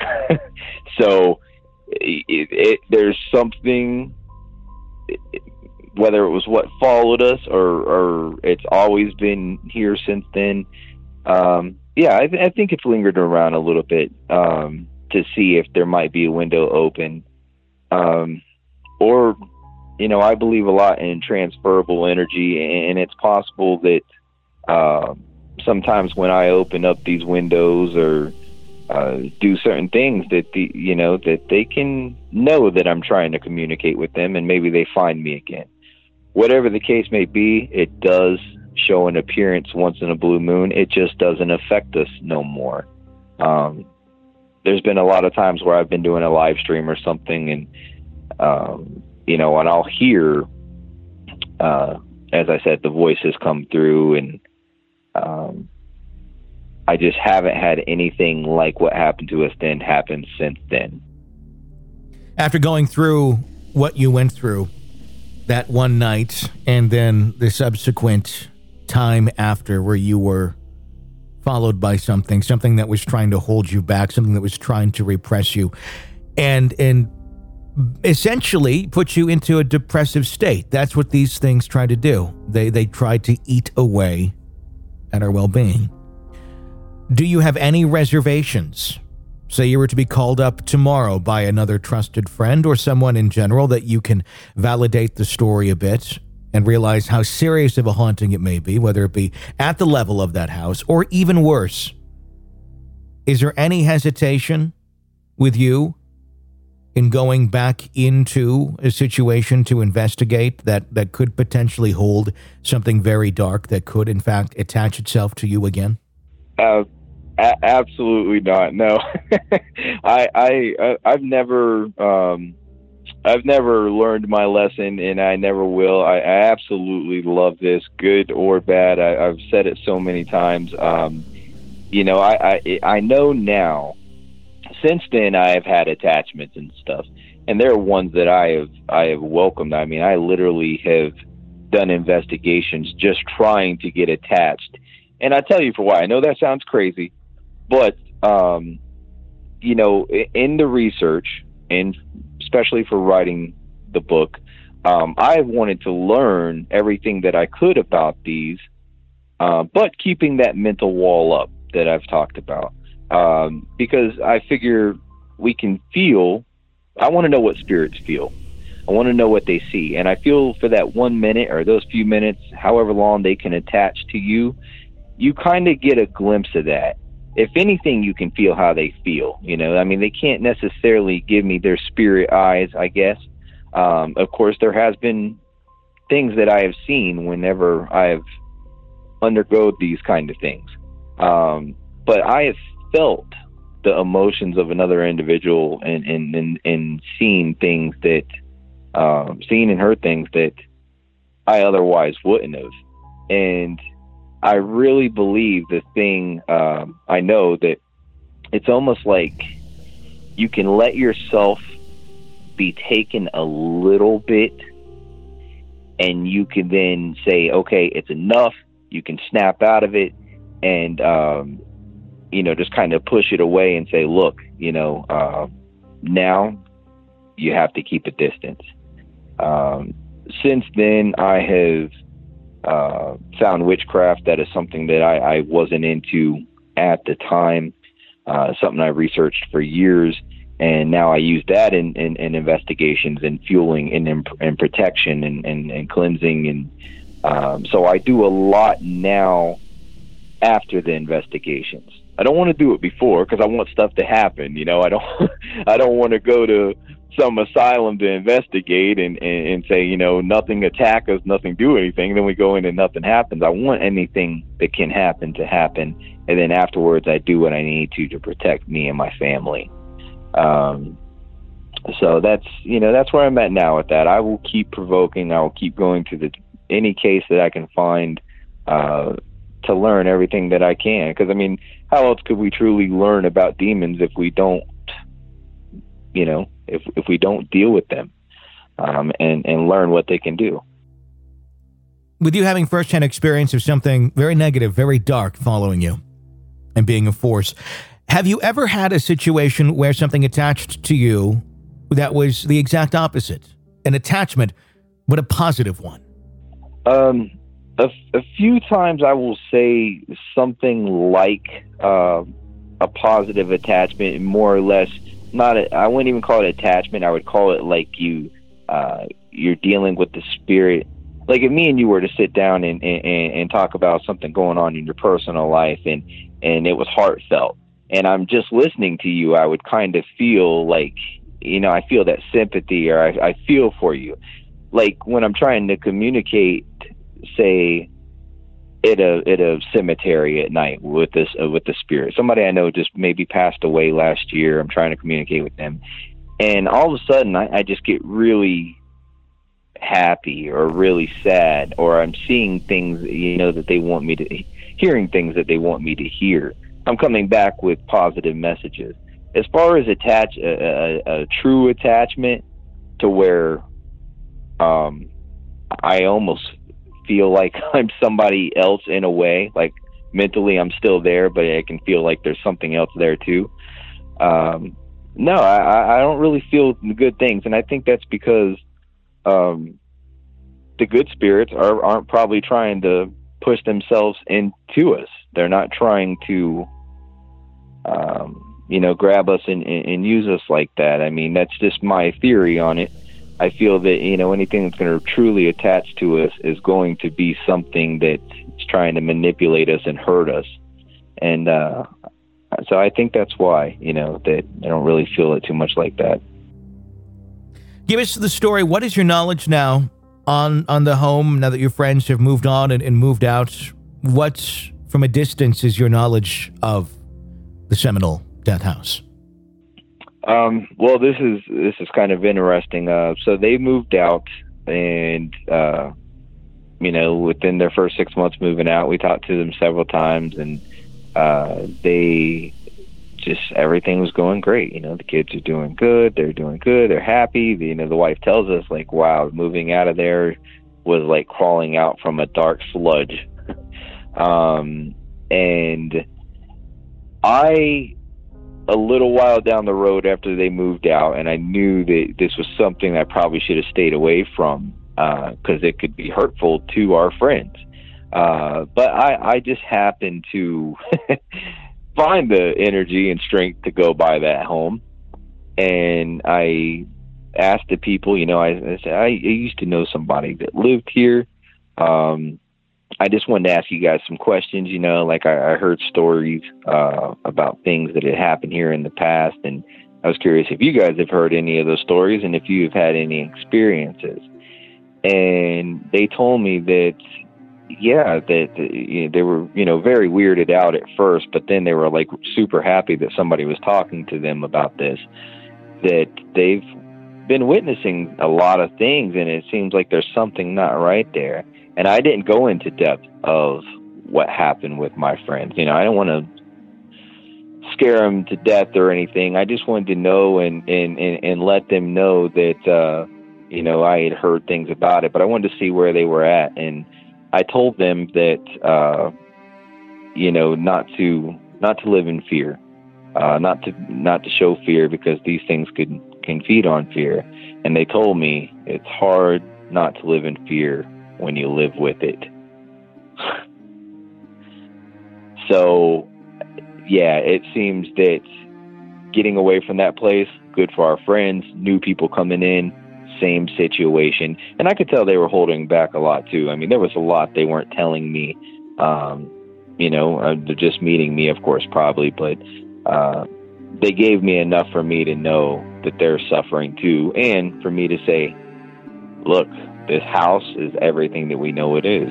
So it, it, there's something, whether it was what followed us or, or it's always been here since then. Um, yeah, I, I think it's lingered around a little bit um, to see if there might be a window open. Um, or, you know, I believe a lot in transferable energy, and it's possible that uh, sometimes when I open up these windows or Uh, do certain things that the you know that they can know that I'm trying to communicate with them, and maybe they find me again. Whatever the case may be, it does show an appearance once in a blue moon. It just doesn't affect us no more. Um, there's been a lot of times where I've been doing a live stream or something, and um, you know, and I'll hear, uh, as I said, the voices come through, and um, I just haven't had anything like what happened to us then happen since then. After going through what you went through that one night and then the subsequent time after where you were followed by something, something that was trying to hold you back, something that was trying to repress you and, and essentially put you into a depressive state. That's what these things try to do. They, they try to eat away at our well-being. Do you have any reservations? Say you were to be called up tomorrow by another trusted friend or someone in general that you can validate the story a bit and realize how serious of a haunting it may be, whether it be at the level of that house or even worse. Is there any hesitation with you in going back into a situation to investigate that, that could potentially hold something very dark that could, in fact, attach itself to you again? Uh, a- absolutely not. No, I, I, I've never, um, I've never learned my lesson, and I never will. I, I absolutely love this, good or bad. I, I've said it so many times. Um, you know, I, I, I know now. Since then, I have had attachments and stuff, and they're ones that I have I have welcomed. I mean, I literally have done investigations just trying to get attached. And I tell you for why. I know that sounds crazy, but um, you know, in the research, and especially for writing the book, um, I wanted to learn everything that I could about these, uh, but keeping that mental wall up that I've talked about, um, because I figure we can feel. I want to know what spirits feel. I want to know what they see. And I feel for that one minute or those few minutes, however long they can attach to you, you kind of get a glimpse of that. If anything, you can feel how they feel. You know, I mean, they can't necessarily give me their spirit eyes, I guess. Um, of course, there has been things that I have seen whenever I have undergone these kind of things. Um, but I have felt the emotions of another individual and, and, and, and seeing things that, um, seeing and heard things that I otherwise wouldn't have. And I really believe the thing, um, I know that it's almost like you can let yourself be taken a little bit, and you can then say, okay, it's enough. You can snap out of it and, um, you know, just kind of push it away and say, look, you know, uh, now you have to keep a distance. Um, since then, I have uh, found witchcraft. That is something that I, I wasn't into at the time, uh, something I researched for years. And now I use that in, in, in investigations and fueling and, and, and protection and, and, and cleansing. And um, so I do a lot now after the investigations. I don't want to do it before because I want stuff to happen. You know, I don't, I don't want to go to some asylum to investigate and, and, and say, you know, nothing attack us, nothing do anything. Then we go in and nothing happens. I want anything that can happen to happen. And then afterwards I do what I need to, to protect me and my family. Um, so that's, you know, that's where I'm at now with that. I will keep provoking. I will keep going to the, any case that I can find, uh, to learn everything that I can. Because, I mean, how else could we truly learn about demons if we don't, you know, if if we don't deal with them um, and, and learn what they can do? With you having firsthand experience of something very negative, very dark following you and being a force, have you ever had a situation where something attached to you that was the exact opposite? An attachment, but a positive one? Um. A, a few times I will say something like uh, a positive attachment, more or less. Not, a, I wouldn't even call it attachment. I would call it like you, uh, you're dealing with the spirit. Like if me and you were to sit down and, and, and talk about something going on in your personal life, and and it was heartfelt, and I'm just listening to you, I would kind of feel like, you know, I feel that sympathy, or I, I feel for you. Like when I'm trying to communicate, say at a at a cemetery at night with this uh, with the spirit. Somebody I know just maybe passed away last year. I'm trying to communicate with them, and all of a sudden I, I just get really happy or really sad, or I'm seeing things, you know, that they want me to, hearing things that they want me to hear. I'm coming back with positive messages. As far as attach a, a, a true attachment to where um, I almost feel like I'm somebody else in a way, like mentally I'm still there, but I can feel like there's something else there too. Um, no, I, I don't really feel good things. And I think that's because um, the good spirits are, aren't probably trying to push themselves into us. They're not trying to, um, you know, grab us and, and, and use us like that. I mean, that's just my theory on it. I feel that, you know, anything that's going to truly attach to us is going to be something that's trying to manipulate us and hurt us. And uh, so I think that's why, you know, that I don't really feel it too much like that. Give us the story. What is your knowledge now on, on the home, now that your friends have moved on and, and moved out? What, from a distance, is your knowledge of the Seminole Death House? Um, well, this is, this is kind of interesting. Uh, so they moved out, and, uh, you know, within their first six months moving out, we talked to them several times, and, uh, they just everything was going great. You know, the kids are doing good. They're doing good. They're happy. You know, the wife tells us, like, wow, moving out of there was like crawling out from a dark sludge. um, and I, a little while down the road after they moved out, and I knew that this was something I probably should have stayed away from because uh, it could be hurtful to our friends. Uh, but I, I just happened to find the energy and strength to go by that home. And I asked the people, you know, I, I said, I, I used to know somebody that lived here. Um, I just wanted to ask you guys some questions, you know, like I, I heard stories uh, about things that had happened here in the past. And I was curious if you guys have heard any of those stories and if you've had any experiences. And they told me that, yeah, that you know, they were, you know, very weirded out at first, but then they were like super happy that somebody was talking to them about this, that they've been witnessing a lot of things and it seems like there's something not right there. And I didn't go into depth of what happened with my friends. You know, I don't want to scare them to death or anything. I just wanted to know and, and, and, and let them know that, uh, you know, I had heard things about it, but I wanted to see where they were at. And I told them that, uh, you know, not to, not to live in fear, uh, not to, not to show fear because these things could, can feed on fear. And they told me it's hard not to live in fear when you live with it. So, yeah, it seems that getting away from that place, good for our friends, new people coming in, same situation. And I could tell they were holding back a lot too. I mean, there was a lot they weren't telling me, um, you know, uh, they're just meeting me, of course, probably, but uh, they gave me enough for me to know that they're suffering too. And for me to say, look, this house is everything that we know it is.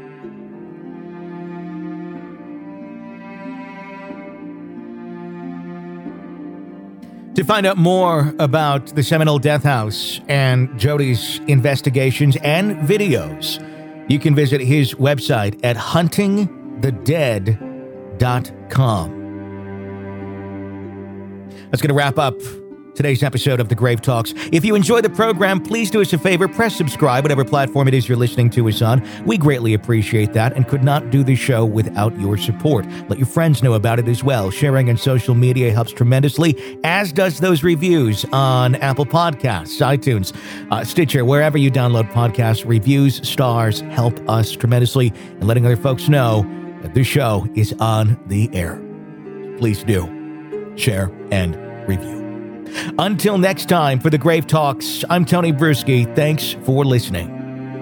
To find out more about the Seminole Death House and Jody's investigations and videos, you can visit his website at hunting the dead dot com. That's going to wrap up today's episode of The Grave Talks. If you enjoy the program, please do us a favor, press subscribe, whatever platform it is you're listening to us on. We greatly appreciate that and could not do the show without your support. Let your friends know about it as well. Sharing on social media helps tremendously, as does those reviews on Apple Podcasts, iTunes, uh, Stitcher, wherever you download podcasts. Reviews, stars help us tremendously in letting other folks know that the show is on the air. Please do share and review. Until next time, for The Grave Talks, I'm Tony Bruschi. Thanks for listening.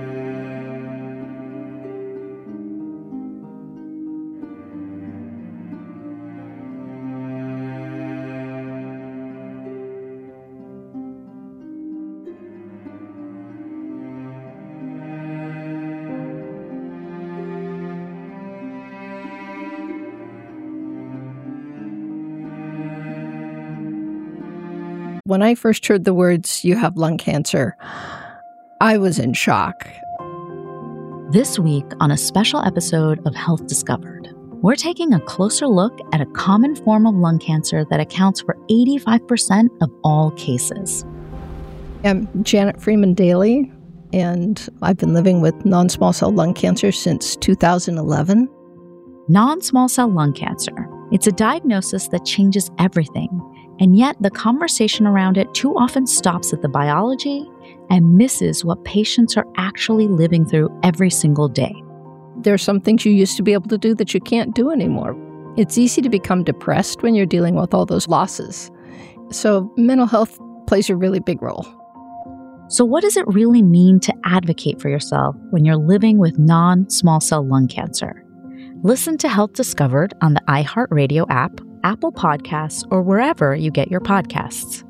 When I first heard the words, "you have lung cancer," I was in shock. This week on a special episode of Health Discovered, we're taking a closer look at a common form of lung cancer that accounts for eighty-five percent of all cases. I'm Janet Freeman Daly, and I've been living with non-small cell lung cancer since two thousand eleven. Non-small cell lung cancer. It's a diagnosis that changes everything. And yet the conversation around it too often stops at the biology and misses what patients are actually living through every single day. There are some things you used to be able to do that you can't do anymore. It's easy to become depressed when you're dealing with all those losses. So mental health plays a really big role. So what does it really mean to advocate for yourself when you're living with non-small cell lung cancer? Listen to Health Discovered on the iHeartRadio app, Apple Podcasts, or wherever you get your podcasts.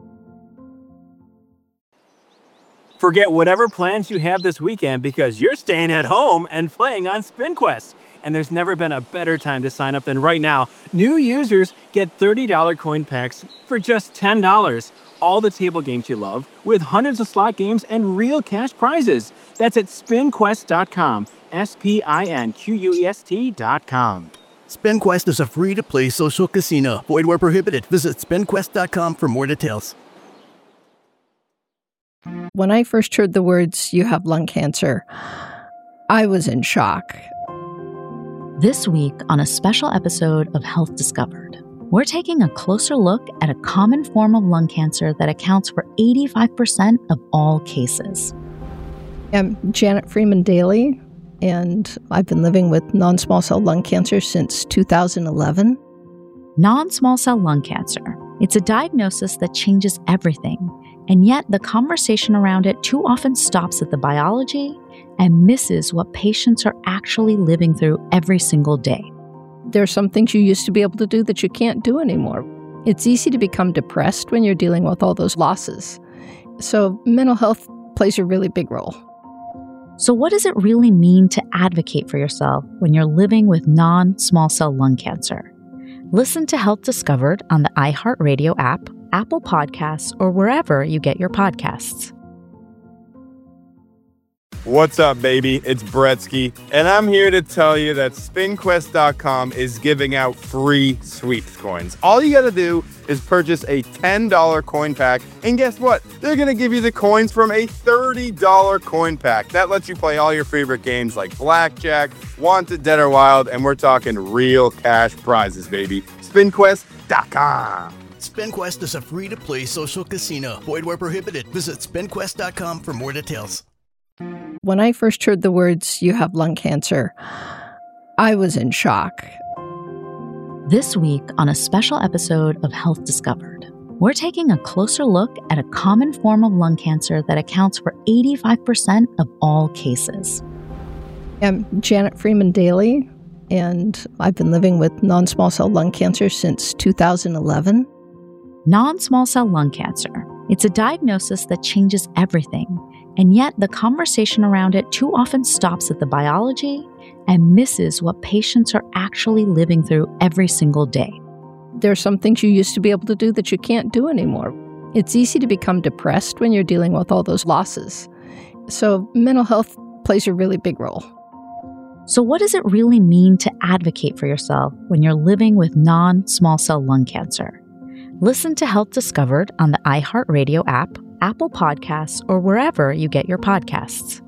Forget whatever plans you have this weekend because you're staying at home and playing on SpinQuest. And there's never been a better time to sign up than right now. New users get thirty dollars coin packs for just ten dollars. All the table games you love with hundreds of slot games and real cash prizes. That's at spin quest dot com. S P I N Q U E S T dot com. SpinQuest is a free-to-play social casino. Void where prohibited. Visit spin quest dot com for more details. When I first heard the words, "you have lung cancer," I was in shock. This week on a special episode of Health Discovered, we're taking a closer look at a common form of lung cancer that accounts for eighty-five percent of all cases. I'm Janet Freeman Daly, and I've been living with non-small cell lung cancer since two thousand eleven. Non-small cell lung cancer. It's a diagnosis that changes everything, and yet the conversation around it too often stops at the biology and misses what patients are actually living through every single day. There are some things you used to be able to do that you can't do anymore. It's easy to become depressed when you're dealing with all those losses. So mental health plays a really big role. So what does it really mean to advocate for yourself when you're living with non-small cell lung cancer? Listen to Health Discovered on the iHeartRadio app, Apple Podcasts, or wherever you get your podcasts. What's up, baby? It's Bretsky, and I'm here to tell you that spin quest dot com is giving out free sweeps coins. All you gotta do is purchase a ten dollar coin pack, and guess what? They're gonna give you the coins from a thirty dollar coin pack. That lets you play all your favorite games like Blackjack, Wanted, Dead or Wild, and we're talking real cash prizes, baby. spin quest dot com. SpinQuest is a free-to-play social casino. Void where prohibited. Visit spin quest dot com for more details. When I first heard the words, "you have lung cancer," I was in shock. This week on a special episode of Health Discovered, we're taking a closer look at a common form of lung cancer that accounts for eighty-five percent of all cases. I'm Janet Freeman Daly, and I've been living with non-small cell lung cancer since two thousand eleven. Non-small cell lung cancer. It's a diagnosis that changes everything, and yet the conversation around it too often stops at the biology and misses what patients are actually living through every single day. There are some things you used to be able to do that you can't do anymore. It's easy to become depressed when you're dealing with all those losses. So mental health plays a really big role. So what does it really mean to advocate for yourself when you're living with non-small cell lung cancer? Listen to Health Discovered on the iHeartRadio app, Apple Podcasts, or wherever you get your podcasts.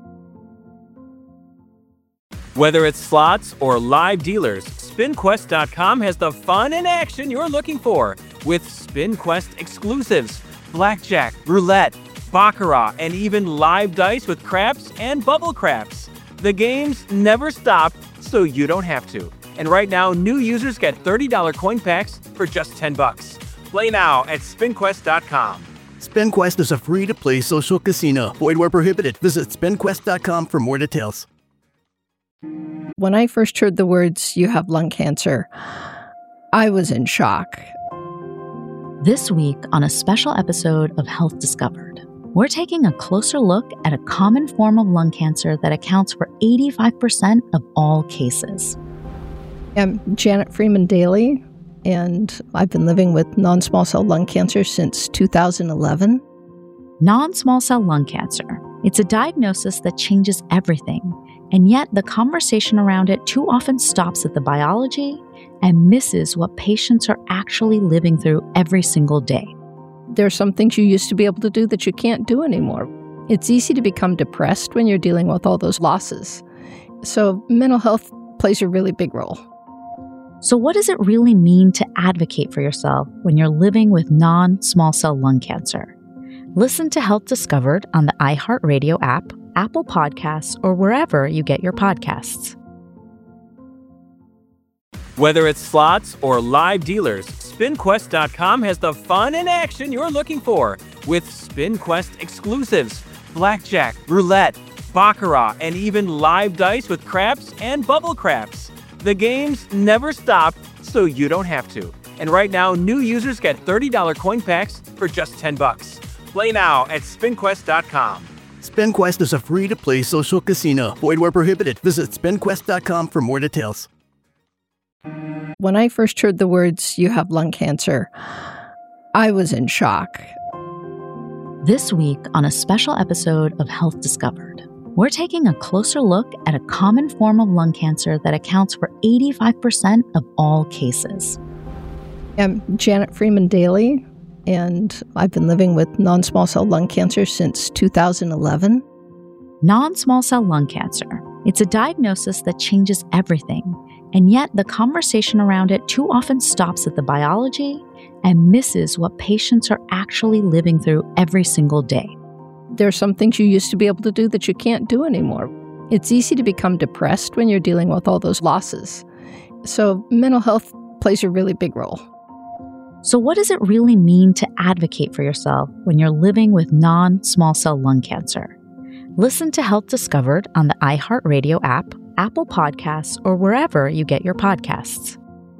Whether it's slots or live dealers, spin quest dot com has the fun and action you're looking for with SpinQuest exclusives, blackjack, roulette, baccarat, and even live dice with craps and bubble craps. The games never stop, so you don't have to. And right now, new users get thirty dollar coin packs for just ten bucks. Play now at spin quest dot com. SpinQuest is a free-to-play social casino. Void where prohibited. Visit spin quest dot com for more details. When I first heard the words, "you have lung cancer," I was in shock. This week on a special episode of Health Discovered, we're taking a closer look at a common form of lung cancer that accounts for eighty-five percent of all cases. I'm Janet Freeman Daly, and I've been living with non-small cell lung cancer since two thousand eleven. Non-small cell lung cancer. It's a diagnosis that changes everything, and yet the conversation around it too often stops at the biology and misses what patients are actually living through every single day. There are some things you used to be able to do that you can't do anymore. It's easy to become depressed when you're dealing with all those losses. So mental health plays a really big role. So what does it really mean to advocate for yourself when you're living with non-small cell lung cancer? Listen to Health Discovered on the iHeartRadio app, Apple Podcasts, or wherever you get your podcasts. Whether it's slots or live dealers, spin quest dot com has the fun and action you're looking for with SpinQuest exclusives, blackjack, roulette, baccarat, and even live dice with craps and bubble craps. The games never stop, so you don't have to. And right now, new users get thirty dollar coin packs for just ten bucks. Play now at spin quest dot com. SpinQuest is a free-to-play social casino. Void where prohibited. Visit spin quest dot com for more details. When I first heard the words, "you have lung cancer," I was in shock. This week on a special episode of Health Discovered, We're taking a closer look at a common form of lung cancer that accounts for eighty-five percent of all cases. I'm Janet Freeman Daly, and I've been living with non-small cell lung cancer since two thousand eleven. Non-small cell lung cancer. It's a diagnosis that changes everything, and yet the conversation around it too often stops at the biology and misses what patients are actually living through every single day. There are some things you used to be able to do that you can't do anymore. It's easy to become depressed when you're dealing with all those losses. So mental health plays a really big role. So what does it really mean to advocate for yourself when you're living with non-small cell lung cancer? Listen to Health Discovered on the iHeartRadio app, Apple Podcasts, or wherever you get your podcasts.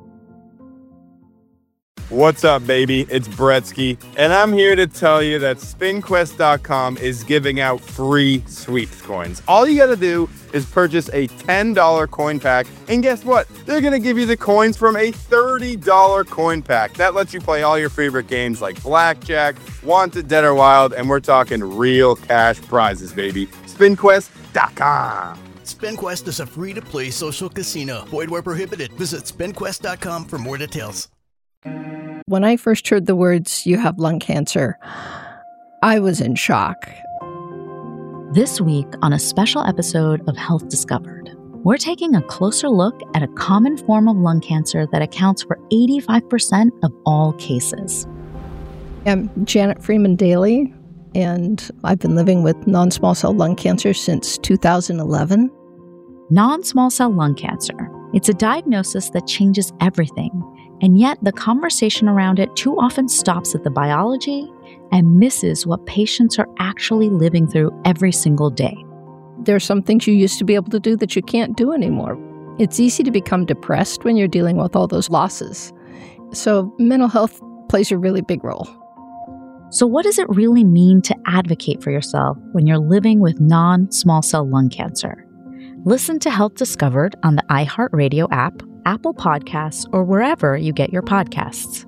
What's up, baby? It's Bretsky, and I'm here to tell you that spin quest dot com is giving out free sweeps coins. All you gotta do is purchase a ten dollar coin pack, and guess what? They're gonna give you the coins from a thirty dollar coin pack. That lets you play all your favorite games like Blackjack, Wanted, Dead or Wild, and we're talking real cash prizes, baby. spin quest dot com. SpinQuest is a free-to-play social casino. Void where prohibited. Visit spin quest dot com for more details. When I first heard the words, "you have lung cancer," I was in shock. This week on a special episode of Health Discovered, we're taking a closer look at a common form of lung cancer that accounts for eighty-five percent of all cases. I'm Janet Freeman Daly, and I've been living with non-small cell lung cancer since two thousand eleven. Non-small cell lung cancer. It's a diagnosis that changes everything, and yet the conversation around it too often stops at the biology and misses what patients are actually living through every single day. There are some things you used to be able to do that you can't do anymore. It's easy to become depressed when you're dealing with all those losses. So mental health plays a really big role. So what does it really mean to advocate for yourself when you're living with non-small cell lung cancer? Listen to Health Discovered on the iHeartRadio app, Apple Podcasts, or wherever you get your podcasts.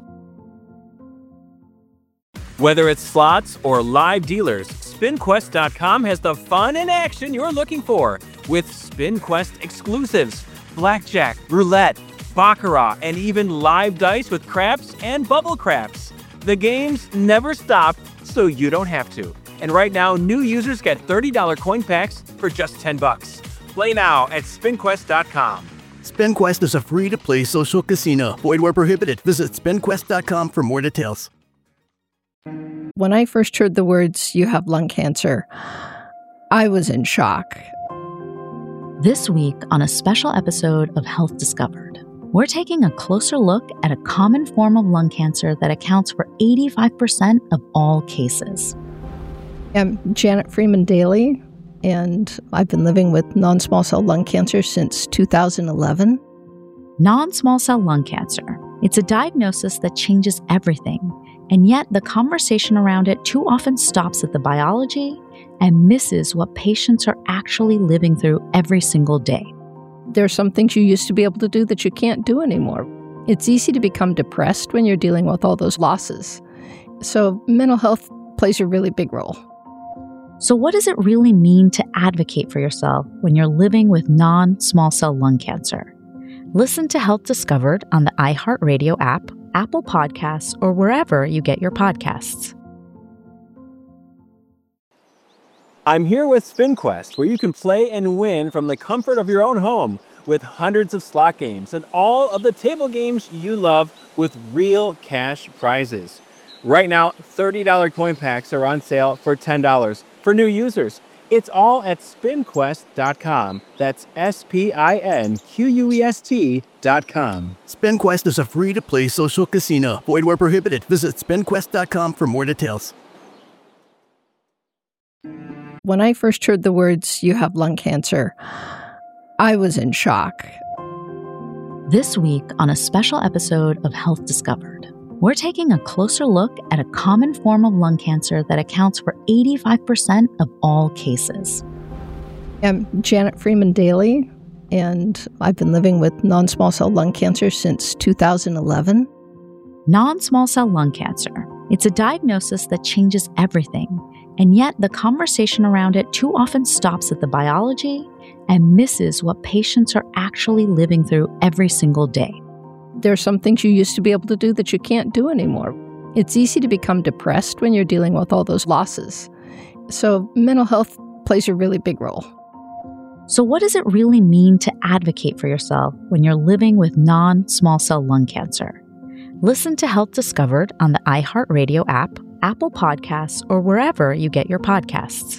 Whether it's slots or live dealers, spin quest dot com has the fun and action you're looking for with SpinQuest exclusives, blackjack, roulette, baccarat, and even live dice with craps and bubble craps. The games never stop, so you don't have to. And right now, new users get thirty dollar coin packs for just ten bucks. Play now at spin quest dot com. SpinQuest is a free-to-play social casino. Void where prohibited. Visit spin quest dot com for more details. When I first heard the words, "you have lung cancer," I was in shock. This week on a special episode of Health Discovered, we're taking a closer look at a common form of lung cancer that accounts for eighty-five percent of all cases. I'm Janet Freeman Daly, and I've been living with non-small cell lung cancer since two thousand eleven. Non-small cell lung cancer. It's a diagnosis that changes everything, and yet the conversation around it too often stops at the biology and misses what patients are actually living through every single day. There are some things you used to be able to do that you can't do anymore. It's easy to become depressed when you're dealing with all those losses. So mental health plays a really big role. So what does it really mean to advocate for yourself when you're living with non-small cell lung cancer? Listen to Health Discovered on the iHeartRadio app, Apple Podcasts, or wherever you get your podcasts. I'm here with SpinQuest, where you can play and win from the comfort of your own home with hundreds of slot games and all of the table games you love with real cash prizes. Right now, thirty dollar coin packs are on sale for ten dollars for new users. It's all at spin quest dot com. That's S P I N Q U E S T dot com. SpinQuest is a free-to-play social casino. Void where prohibited. Visit spin quest dot com for more details. When I first heard the words, "you have lung cancer," I was in shock. This week on a special episode of Health Discovered, we're taking a closer look at a common form of lung cancer that accounts for eighty-five percent of all cases. I'm Janet Freeman Daly, and I've been living with non-small cell lung cancer since two thousand eleven. Non-small cell lung cancer. It's a diagnosis that changes everything, And yet the conversation around it too often stops at the biology and misses what patients are actually living through every single day. There's some things you used to be able to do that you can't do anymore. It's easy to become depressed when you're dealing with all those losses. So mental health plays a really big role. So what does it really mean to advocate for yourself when you're living with non-small cell lung cancer? Listen to Health Discovered on the iHeartRadio app, Apple Podcasts, or wherever you get your podcasts.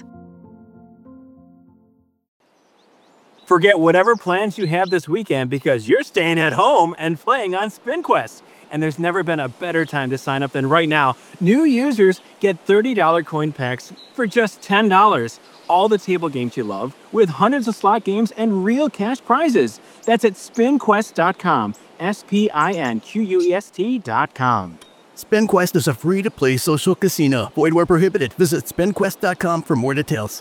Forget whatever plans you have this weekend because you're staying at home and playing on SpinQuest. And there's never been a better time to sign up than right now. New users get thirty dollars coin packs for just ten dollars. All the table games you love with hundreds of slot games and real cash prizes. That's at spin quest dot com. S P I N Q U E S T dot com. SpinQuest is a free-to-play social casino. Void where prohibited. Visit spin quest dot com for more details.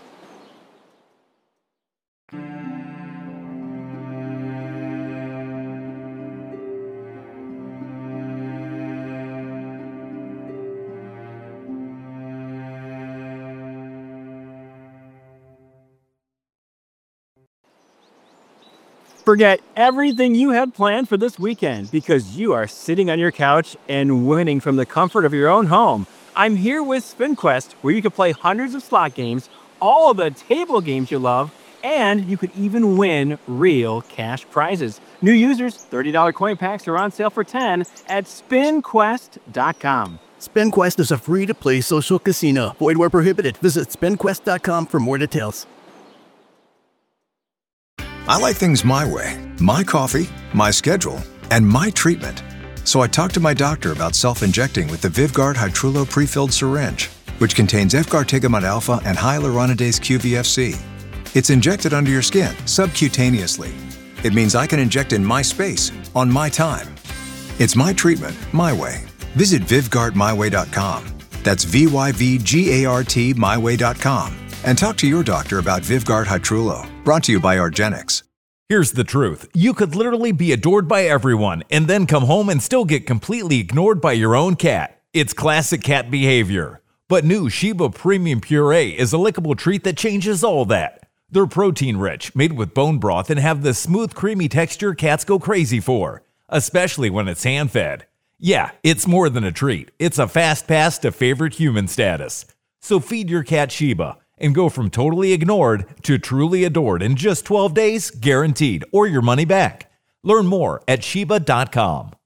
Forget everything you had planned for this weekend because you are sitting on your couch and winning from the comfort of your own home. I'm here with SpinQuest, where you can play hundreds of slot games, all of the table games you love, and you could even win real cash prizes. New users, thirty dollars coin packs are on sale for ten dollars at spin quest dot com. SpinQuest is a free-to-play social casino. Void where prohibited. Visit spin quest dot com for more details. I like things my way, my coffee, my schedule, and my treatment. So I talked to my doctor about self-injecting with the Vyvgart Hytrulo pre-filled syringe, which contains F-gartigimod alpha and hyaluronidase Q V F C. It's injected under your skin, subcutaneously. It means I can inject in my space, on my time. It's my treatment, my way. Visit Vyvgart my way dot com. That's V Y V G A R T my way dot com. And talk to your doctor about Vyvgart Hytrulo. Brought to you by Argenx. Here's the truth. You could literally be adored by everyone and then come home and still get completely ignored by your own cat. It's classic cat behavior. But new Sheba Premium Puree is a lickable treat that changes all that. They're protein-rich, made with bone broth, and have the smooth, creamy texture cats go crazy for, especially when it's hand-fed. Yeah, it's more than a treat. It's a fast pass to favorite human status. So feed your cat Sheba and go from totally ignored to truly adored in just twelve days, guaranteed, or your money back. Learn more at sheba dot com.